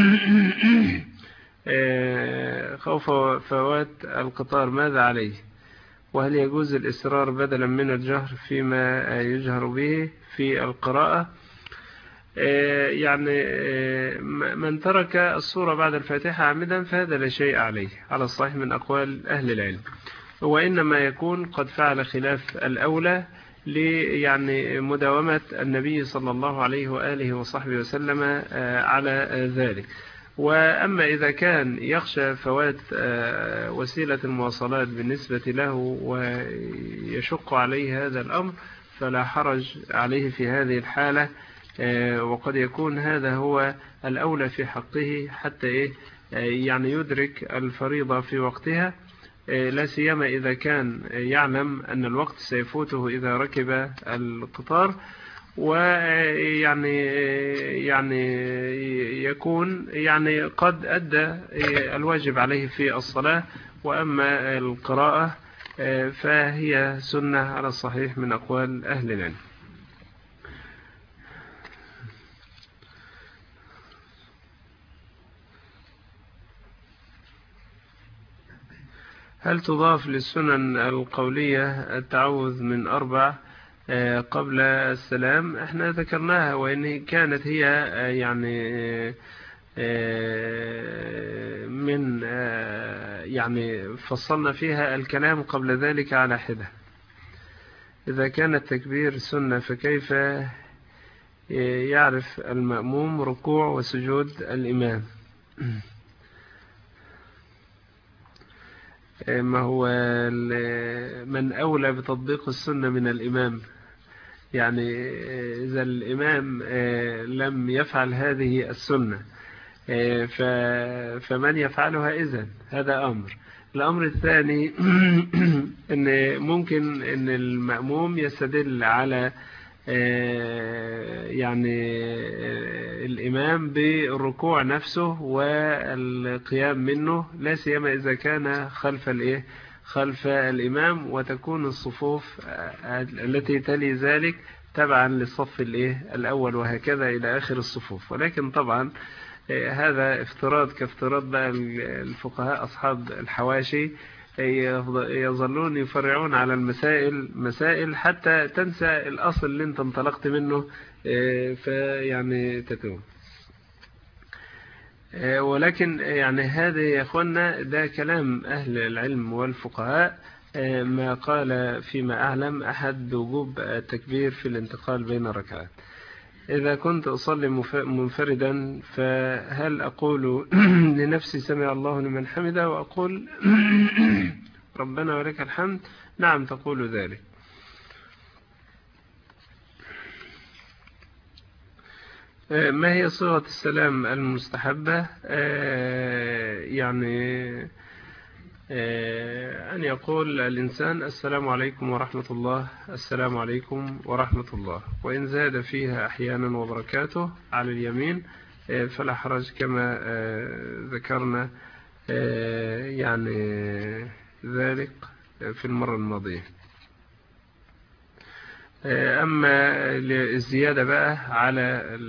خوف فوات القطار ماذا عليه؟ وهل يجوز الإصرار بدلا من الجهر فيما يجهر به في القراءة؟ يعني من ترك السورة بعد الفاتحة عامدا فهذا لا شيء عليه على الصحيح من أقوال أهل العلم، وإنما يكون قد فعل خلاف الأولى يعني مداومة النبي صلى الله عليه وآله وصحبه وسلم على ذلك. وأما إذا كان يخشى فوات وسيلة المواصلات بالنسبة له ويشق عليه هذا الأمر فلا حرج عليه في هذه الحالة، وقد يكون هذا هو الأولى في حقه حتى إيه يعني يدرك الفريضة في وقتها، لا سيما إذا كان يعلم أن الوقت سيفوته إذا ركب القطار، ويعني يعني يكون يعني قد أدى الواجب عليه في الصلاة. وأما القراءة فهي سنة على الصحيح من أقوال أهل العلم. هل تضاف للسنن القولية التعوذ من أربع قبل السلام؟ احنا ذكرناها، وإن كانت هي يعني من يعني فصلنا فيها الكلام قبل ذلك على حدة. إذا كان التكبير سنة فكيف يعرف المأموم ركوع وسجود الإمام؟ ما هو من أولى بتطبيق السنة من الإمام؟ يعني إذا الإمام لم يفعل هذه السنة فمن يفعلها إذن؟ هذا أمر. الأمر الثاني أن ممكن أن المأموم يستدل على يعني الإمام بالركوع نفسه والقيام منه، لا سيما إذا كان خلف الإيه خلف الإمام، وتكون الصفوف التي تلي ذلك تبعا للصف الإيه الأول وهكذا إلى آخر الصفوف. ولكن طبعا هذا افتراض كافتراض بقى الفقهاء أصحاب الحواشي يظلون يفرعون على المسائل مسائل حتى تنسى الأصل اللي انت انطلقت منه فيعني تتوه. ولكن يعني هذا يا أخوانا ده كلام أهل العلم والفقهاء، ما قال فيما أعلم أحد وجوب التكبير في الانتقال بين ركعات. إذا كنت أصلي منفردا فهل أقول لنفسي سمع الله لمن حمده وأقول ربنا ولك الحمد؟ نعم تقول ذلك. ما هي صيغة السلام المستحبة؟ يعني أن يقول الإنسان السلام عليكم ورحمة الله، السلام عليكم ورحمة الله، وإن زاد فيها أحيانا وبركاته على اليمين فلا حرج كما ذكرنا يعني ذلك في المرة الماضية. أما الزيادة بقى على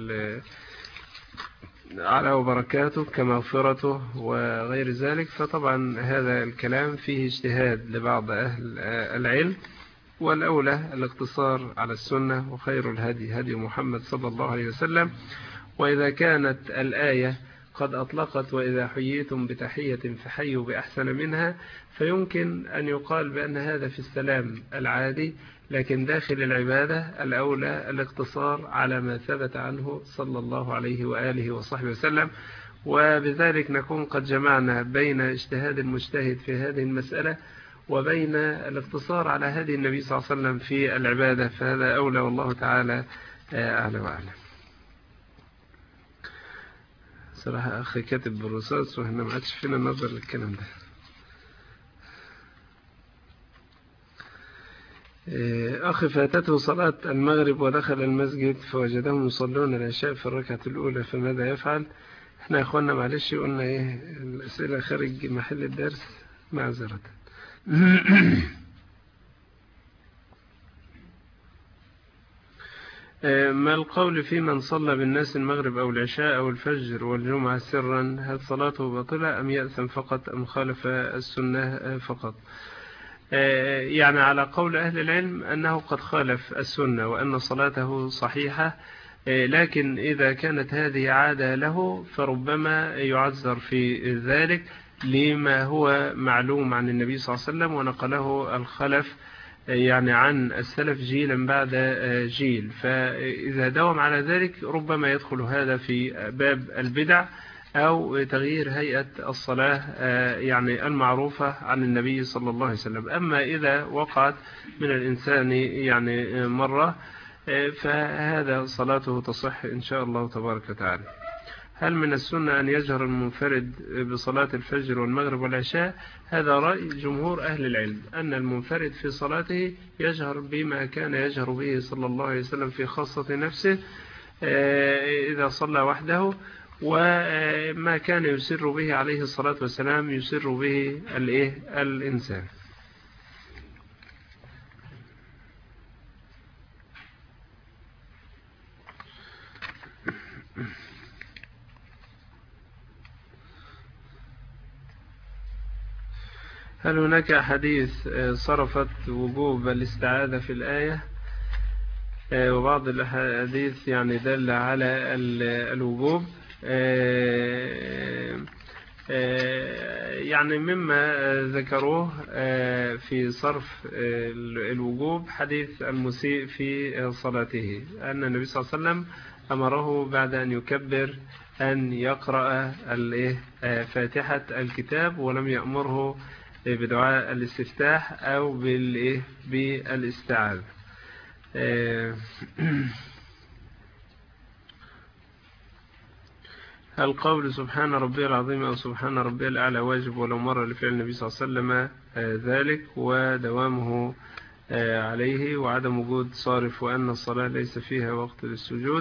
على وبركاته كمغفرته وغير ذلك فطبعا هذا الكلام فيه اجتهاد لبعض أهل العلم، والأولى الاقتصار على السنة، وخير الهدي هدي محمد صلى الله عليه وسلم. وإذا كانت الآية قد أطلقت وإذا حييتم بتحية فحيوا بأحسن منها، فيمكن أن يقال بأن هذا في السلام العادي، لكن داخل العبادة الأولى الاقتصار على ما ثبت عنه صلى الله عليه وآله وصحبه وسلم. وبذلك نكون قد جمعنا بين اجتهاد المجتهد في هذه المسألة وبين الاقتصار على هدي النبي صلى الله عليه وسلم في العبادة، فهذا أولى والله تعالى أعلى وأعلم. صراحة أخي كاتب بالرصاص وهنا ما عادش فينا نظر للكلام ده. أخي فاتته صلاة المغرب ودخل المسجد فوجدهم يصلون العشاء في الركعة الأولى، فماذا يفعل؟ احنا يا أخوانا معلش قلنا إيه الأسئلة خارج محل الدرس معذرة. ما القول في من صلى بالناس المغرب أو العشاء أو الفجر والجمعة سرا، هل صلاته باطلة أم يأثم فقط أم خالف السنة فقط؟ يعني على قول أهل العلم أنه قد خالف السنة وأن صلاته صحيحة، لكن إذا كانت هذه عادة له فربما يعذر في ذلك لما هو معلوم عن النبي صلى الله عليه وسلم ونقله الخلف يعني عن السلف جيلا بعد جيل، فإذا داوم على ذلك ربما يدخل هذا في باب البدع أو تغيير هيئة الصلاة يعني المعروفة عن النبي صلى الله عليه وسلم. أما إذا وقعت من الإنسان يعني مرة فهذا صلاته تصح إن شاء الله تبارك وتعالى. هل من السنة أن يجهر المنفرد بصلاة الفجر والمغرب والعشاء؟ هذا رأي جمهور أهل العلم أن المنفرد في صلاته يجهر بما كان يجهر به صلى الله عليه وسلم في خاصة نفسه إذا صلى وحده، وما كان يسر به عليه الصلاة والسلام يسر به الإيه الإنسان. هل هناك حديث صرفت وجوب الاستعاذة في الآية؟ وبعض الحديث يعني دل على الوجوب. يعني مما ذكروه في صرف الوجوب حديث المسيء في صلاته، أن النبي صلى الله عليه وسلم أمره بعد أن يكبر أن يقرأ فاتحة الكتاب، ولم يأمره بدعاء الاستفتاح أو بالاستعاذة. هل قول سبحان ربي العظيم أو سبحان ربي الأعلى واجب ولو مر لفعل النبي صلى الله عليه وسلم ذلك ودوامه عليه وعدم وجود صارف وأن الصلاة ليس فيها وقت للسجود؟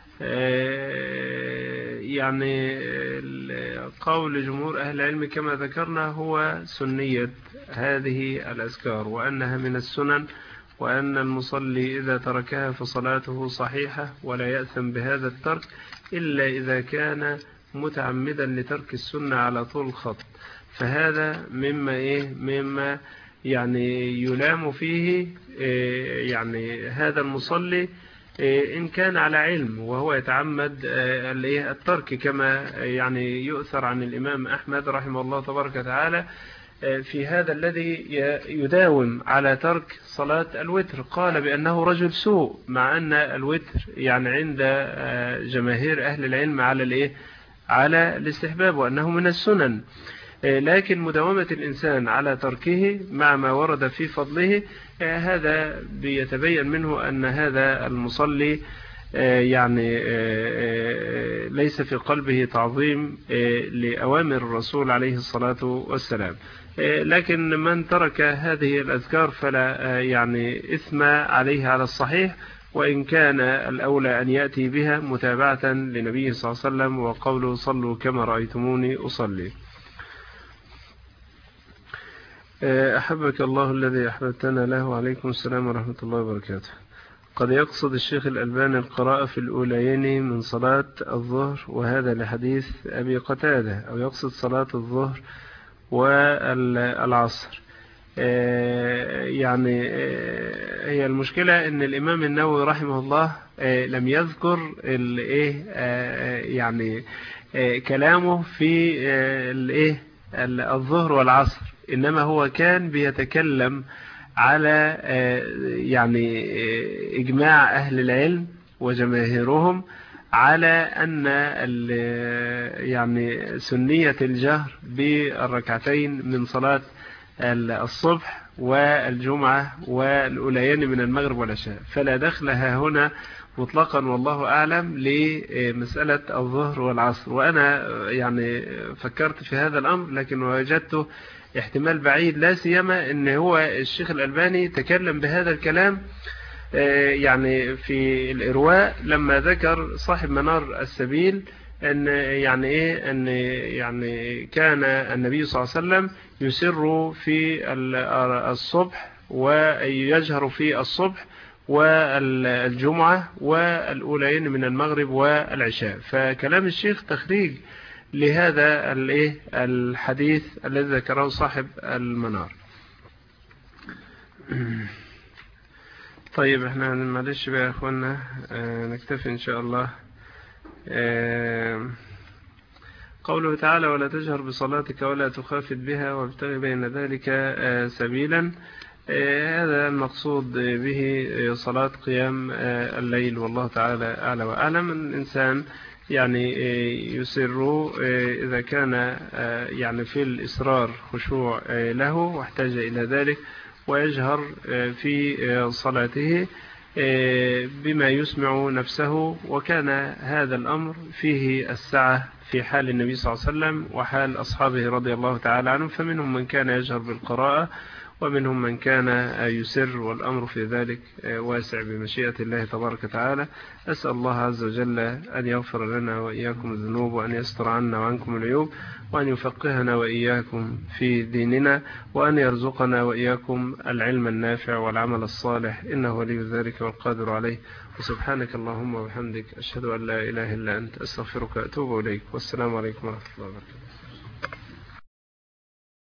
يعني قول جمهور أهل العلم كما ذكرنا هو سنية هذه الأذكار، وأنها من السنن، وأن المصلي إذا تركها فصلاته صحيحة ولا يأثم بهذا الترك إلا إذا كان متعمدا لترك السنة على طول الخط، فهذا مما إيه مما يعني يلام فيه يعني هذا المصلي إن كان على علم وهو يتعمد الترك، كما يعني يؤثر عن الإمام أحمد رحمه الله تبارك وتعالى في هذا الذي يداوم على ترك صلاة الوتر، قال بأنه رجل سوء، مع أن الوتر يعني عند جماهير أهل العلم على الإيه على الاستحباب وأنه من السنن، لكن مداومة الإنسان على تركه مع ما ورد في فضله هذا بيتبين منه أن هذا المصلي يعني ليس في قلبه تعظيم لأوامر الرسول عليه الصلاة والسلام. لكن من ترك هذه الأذكار فلا يعني إثم عليه على الصحيح، وإن كان الأولى أن يأتي بها متابعة لنبيه صلى الله عليه وسلم وقوله صلوا كما رأيتموني أصلي. أحبك الله الذي أحببتنا له، وعليكم السلام ورحمة الله وبركاته. قد يقصد الشيخ الألباني القراءة في الأوليين من صلاة الظهر، وهذا لحديث أبي قتادة، أو يقصد صلاة الظهر والعصر. يعني هي المشكلة أن الإمام النووي رحمه الله لم يذكر يعني كلامه في الظهر والعصر، إنما هو كان بيتكلم على يعني إجماع أهل العلم وجماهيرهم على أن يعني سنية الجهر بالركعتين من صلاة الصبح والجمعة والأوليين من المغرب والعشاء، فلا دخلها هنا مطلقا والله أعلم لمسألة الظهر والعصر. وأنا يعني فكرت في هذا الأمر لكن وجدته احتمال بعيد، لا سيما ان هو الشيخ الألباني تكلم بهذا الكلام يعني في الإرواء لما ذكر صاحب منار السبيل ان يعني ايه ان يعني كان النبي صلى الله عليه وسلم يسر في الصبح ويجهر في الصبح والجمعة والأولين من المغرب والعشاء، فكلام الشيخ تخريج لهذا الحديث الذي ذكره صاحب المنار. طيب احنا معلش بقى يا اخوانا نكتفي ان شاء الله. قوله تعالى ولا تجهر بصلاتك ولا تخافت بها وابتغي بين ذلك سبيلا، هذا المقصود به صلاة قيام الليل، والله تعالى أعلى وأعلم. الإنسان يعني يسر إذا كان يعني في الإصرار خشوع له واحتاج إلى ذلك، ويجهر في صلاته بما يسمع نفسه، وكان هذا الأمر فيه السعة في حال النبي صلى الله عليه وسلم وحال أصحابه رضي الله تعالى عنهم، فمنهم من كان يجهر بالقراءة ومنهم من كان يسر، والأمر في ذلك واسع بمشيئة الله تبارك وتعالى. أسأل الله عز وجل أن يغفر لنا وإياكم الذنوب، وأن يستر عنا وعنكم العيوب، وأن يفقهنا وإياكم في ديننا، وأن يرزقنا وإياكم العلم النافع والعمل الصالح، إنه ولي ذلك والقادر عليه. وسبحانك اللهم وبحمدك أشهد أن لا إله إلا أنت أستغفرك وأتوب إليك، والسلام عليكم ورحمة الله وبركاته.